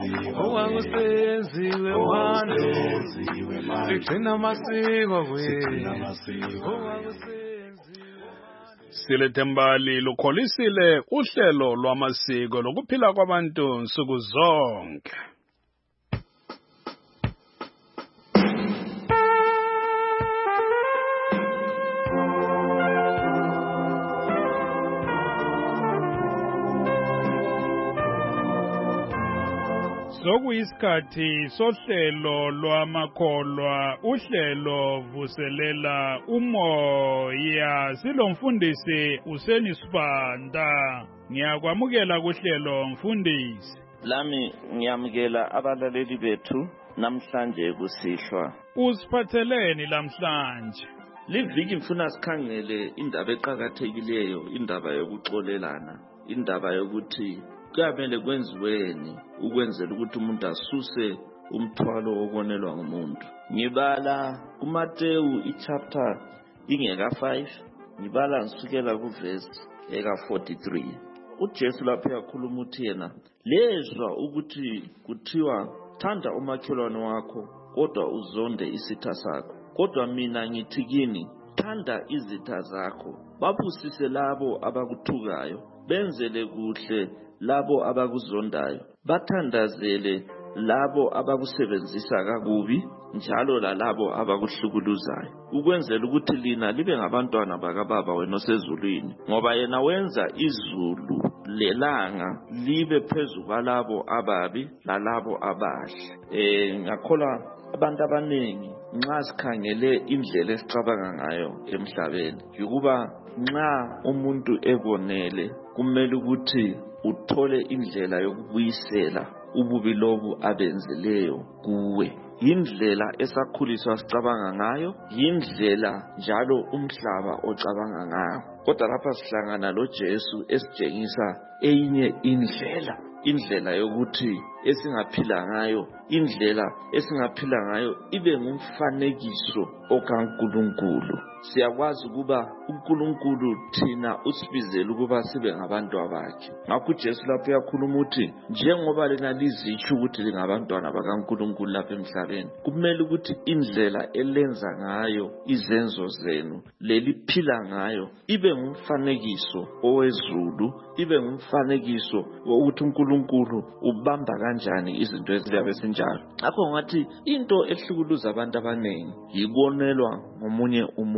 Owakusenziwe manje sigcina amasiko Silethembali lukholisile uhlelo lwamasiko lokuphila kwabantu nsuku zonke. Sokuyisikhathi sohlelo lwamakholwa uhlelo vuselela umoya silomfundisi Useni Sibanda. Ngiyakwamukela kuhlelo mfundisi. Lami ngiyamukela abalaleli bethu namhlanje kusihlwa. Usiphatheleni lamhlanje? Liviki mfuna sikhangele indaba eqhakathekileyo, indaba yokuxolelana, indaba yokuthi kuyamele kwenziweni ukwenzela ukuthi umuntu asuse umthwalo wokonelwa ngumuntu. Ngibala kuMateyu ichapter ingeka five, ngibala nsukela kuverse eka forty-three. uJesu lapho yakhuluma uthi yena lezwa ukuthi kuthiwa thanda umakhelwane wakho kodwa uzonde isitha sakho. Kodwa mina ngithi kini thanda izitha zakho, babusise labo abakuthukayo, benzele kuhle labo abakuzondayo, bathandazele labo abakusebenzisa kakubi, njalo lalabo abakuhlukuluzayo, ukwenzela ukuthi lina libe ngabantwana bakababa wena osezulwini, ngoba yena wenza izulu lelanga libe phezu kwalabo ababi lalabo abahle. Eh ngakholwa abantu abaningi nxa sikhangele indlela esicabanga ngayo emhlabeni ukuba nxa umuntu ebonele kumele ukuthi uthole indlela yokubuyisela ububi lobu abenzileyo kuwe. Yindlela esakhuliswa sicabanga ngayo, yindlela njalo umhlaba ocabanga ngayo. Kodwa lapha sihlangana lo Jesu esitshengisa enye indlela, indlela yokuthi esingaphila ngayo, indlela esingaphila ngayo ibe ngumfanekiso okaNkulunkulu. Siyakwazi ukuba uNkulunkulu thina usibizela ukuba sibe ngabantu abakhe. Ngakho uJesu lapho yakhuluma uthi njengoba lena lizitsho ukuthi lingabantwana bakaNkulunkulu lapha emhlabeni, kumele ukuthi indlela elenza ngayo izenzo zenu, leliphila ngayo, ibe ngumfanekiso owezulu, ibe ngumfanekiso wokuthi uNkulunkulu ubamba kanjani izinto eziyabe sinjalo. Ngakho ngathi into ehlukuluza abantu abanengi yibonelwa ngomunye umuntu.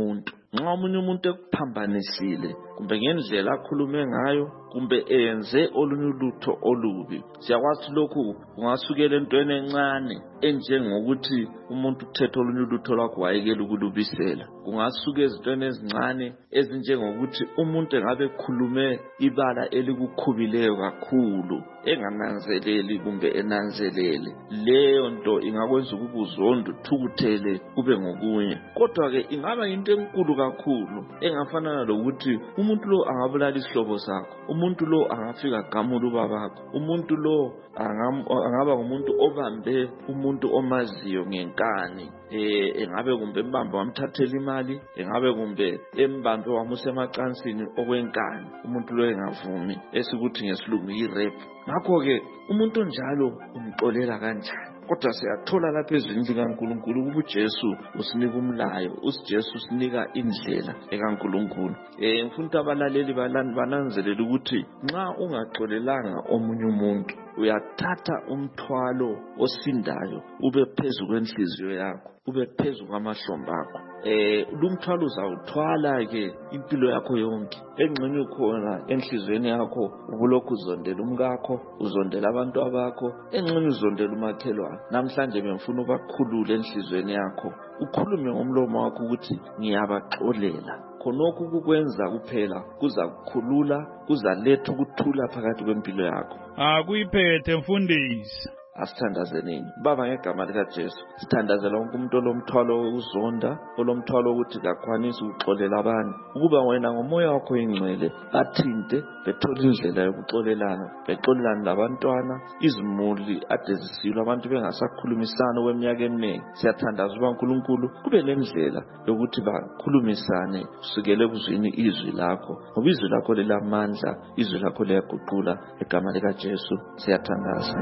nxa omunye umuntu ekuphambanisile kumbe ngendlela akhulume ngayo kumbe enze olunye ulutho olubi, siyakwazi lokhu kungasukela entweni encane enjengokuthi umuntu uthethe olunye ulutho lwakho wayekela ukulubisela. Kungasuka ezintweni ezincane ezinjengokuthi umuntu engabe ekhulume ibala elikukhubileyo kakhulu engananzeleli kumbe enanzelele. Leyo nto ingakwenza ukuba uzonde uthukuthele kube ngokunye. Kodwa ke ingaba into enkulu kakhulu engafana lokuthi umuntu lo angabulala isihlobo sakho, umuntu lo angafika gamula ubabakho, umuntu lo angaba ngumuntu obambe umuntu omaziyo ngenkani, eh engabe kumbe embambe wamthathela imali, engabe kumbe embambe wamusa emacansini okwenkani, umuntu lo engavumi esikuthi ngesilungu yi-rape. Ngakho ke umuntu njalo umxolela kanjani? Kodwa siyathola lapha ezwini likaNkulunkulu ukuba uJesu usinika umlayo, uJesu usinika indlela ekaNkulunkulu. Eh ngifuna abalaleli bananzelele ukuthi nxa ungaxolelanga omunye umuntu uyathatha umthwalo osindayo ube phezulu kwenhliziyo yakho, ube phezulu kwamahlombe akho. Eh lumthwalo uzawuthwala ke impilo yakho yonke. Engxenye ukhona enhlizweni yakho ubulokhu uzondela umkakho, uzondela abantu abakho, engxenye uzondela umakhelwane. Namhlanje bengifuna ubakhulule enhlizweni yakho, ukhulume ngomlomo wakho ukuthi ngiyabaxolela. Khonokho kukwenza kuphela kuza kukhulula, kuzaletha ukuthula phakathi kwempilo yakho. Akuyiphethe mfundisi. Asithandazenini baba ngegama likaJesu, sithandazela wonke umuntu olomthwalo wokuzonda, olomthwalo ukuthi kakwanisi ukuxolela abantu, ukuba wena ngomoya wakho ingcwele bathinte bethola indlela yokuxolelana, bexolelana labantwana, izimuli ade zisilwa abantu bengasakhulumisana kweminyaka eminingi. Siyathandaza uba uNkulunkulu kube lendlela yokuthi bakhulumisane kusukela ekuzwini izwi lakho, ngoba izwi lakho lilamandla, izwi lakho liyaguqula. Egama likaJesu siyathandaza.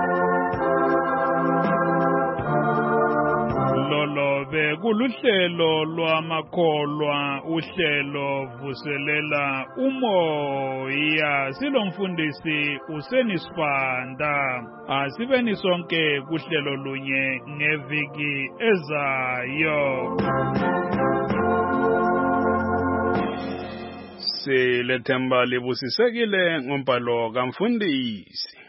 Lolo bekuluhlelo lwamakholwa, uhlelo vuselela umoya. Silomfundisi uSenisifanda. Asibeni sonke kuhlelo lunye ngeviki ezayo. Silethemba libusisekile ngombhalo kamfundisi.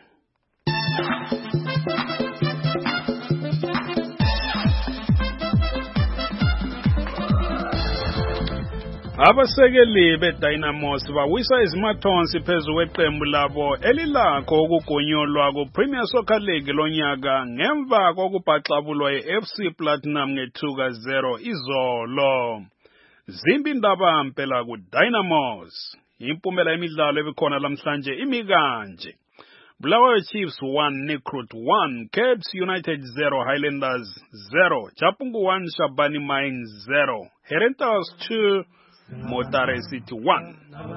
Abasekeli beDynamos bawisa izimathonsi phezu kweqembu labo elilakho ukugonyolwa ku-Premier Soccer League lonyaka ngemva kokubhaxabulwa yi-F C Platinum ngethuka zero izolo. Zimbi indaba mpela ku-Dynamos. Impumela yemidlalo ebikhona lamhlanje imi kanje: Bulawayo Chiefs one, Necruit one, Caps United zero, Highlanders zero, Chapungu one, Shabani Mines zero, Herentals two, Motare City one.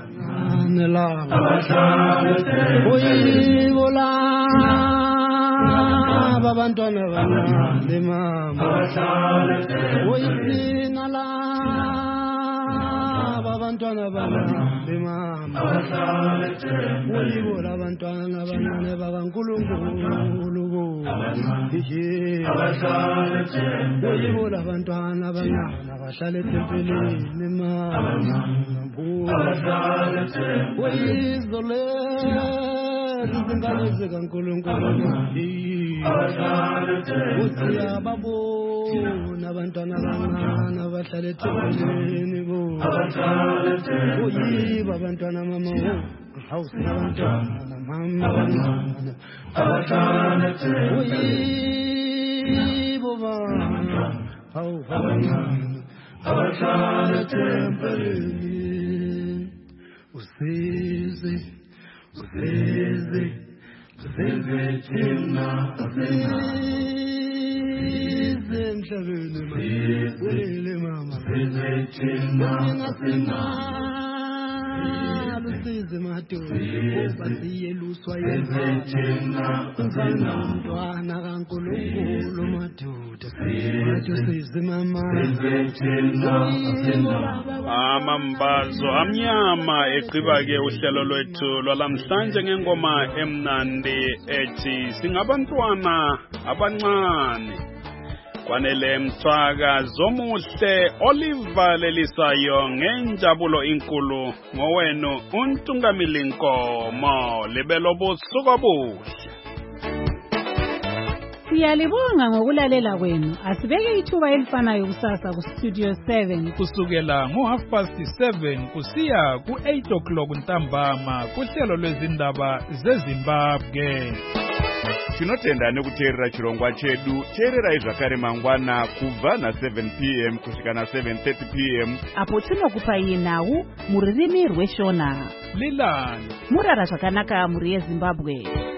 Abantwana bana bemama uyibona abantwana abancane bakaNkulunkulu uyibona abantwana abancane abahlala etempelini mama uyizole izingane zikaNkulunkulu usiyababona abantwana abancane abahlala etempelini uyiba abantwana mama hawusina abantwana mama uyibo bana hawu abahlala etempelini usize usize usize thina usize emhlabeni wele mama usize thina usize madoda basiyeluswa yena umntwana kaNkulunkulu madoda usize mama Amambazo amnyama eqiba ke uhlelo lwethu lwalamhlanje ngengoma emnandi ethi singabantwana abancane. kwanele mthwaka zomuhle olivalelisayo ngenjabulo inkulu ngowenu untungamili Nkomo libelo busuku obuhle. Siyalibonga ngokulalela kwenu. Asibeke ithuba elifanayo kusasa ku Studio seven kusukela ngo half past seven kusiya ku eight o'clock ntambama kuhlelo lwezindaba zeZimbabwe. Tinotenda nekuteerera chirongwa chedu. Teererai zvakare mangwana kubva na seven p m kusvika na seven thirty p m apo tinokupa nhau muririmi rweshona. Lilani murara zvakanaka muri yeZimbabwe.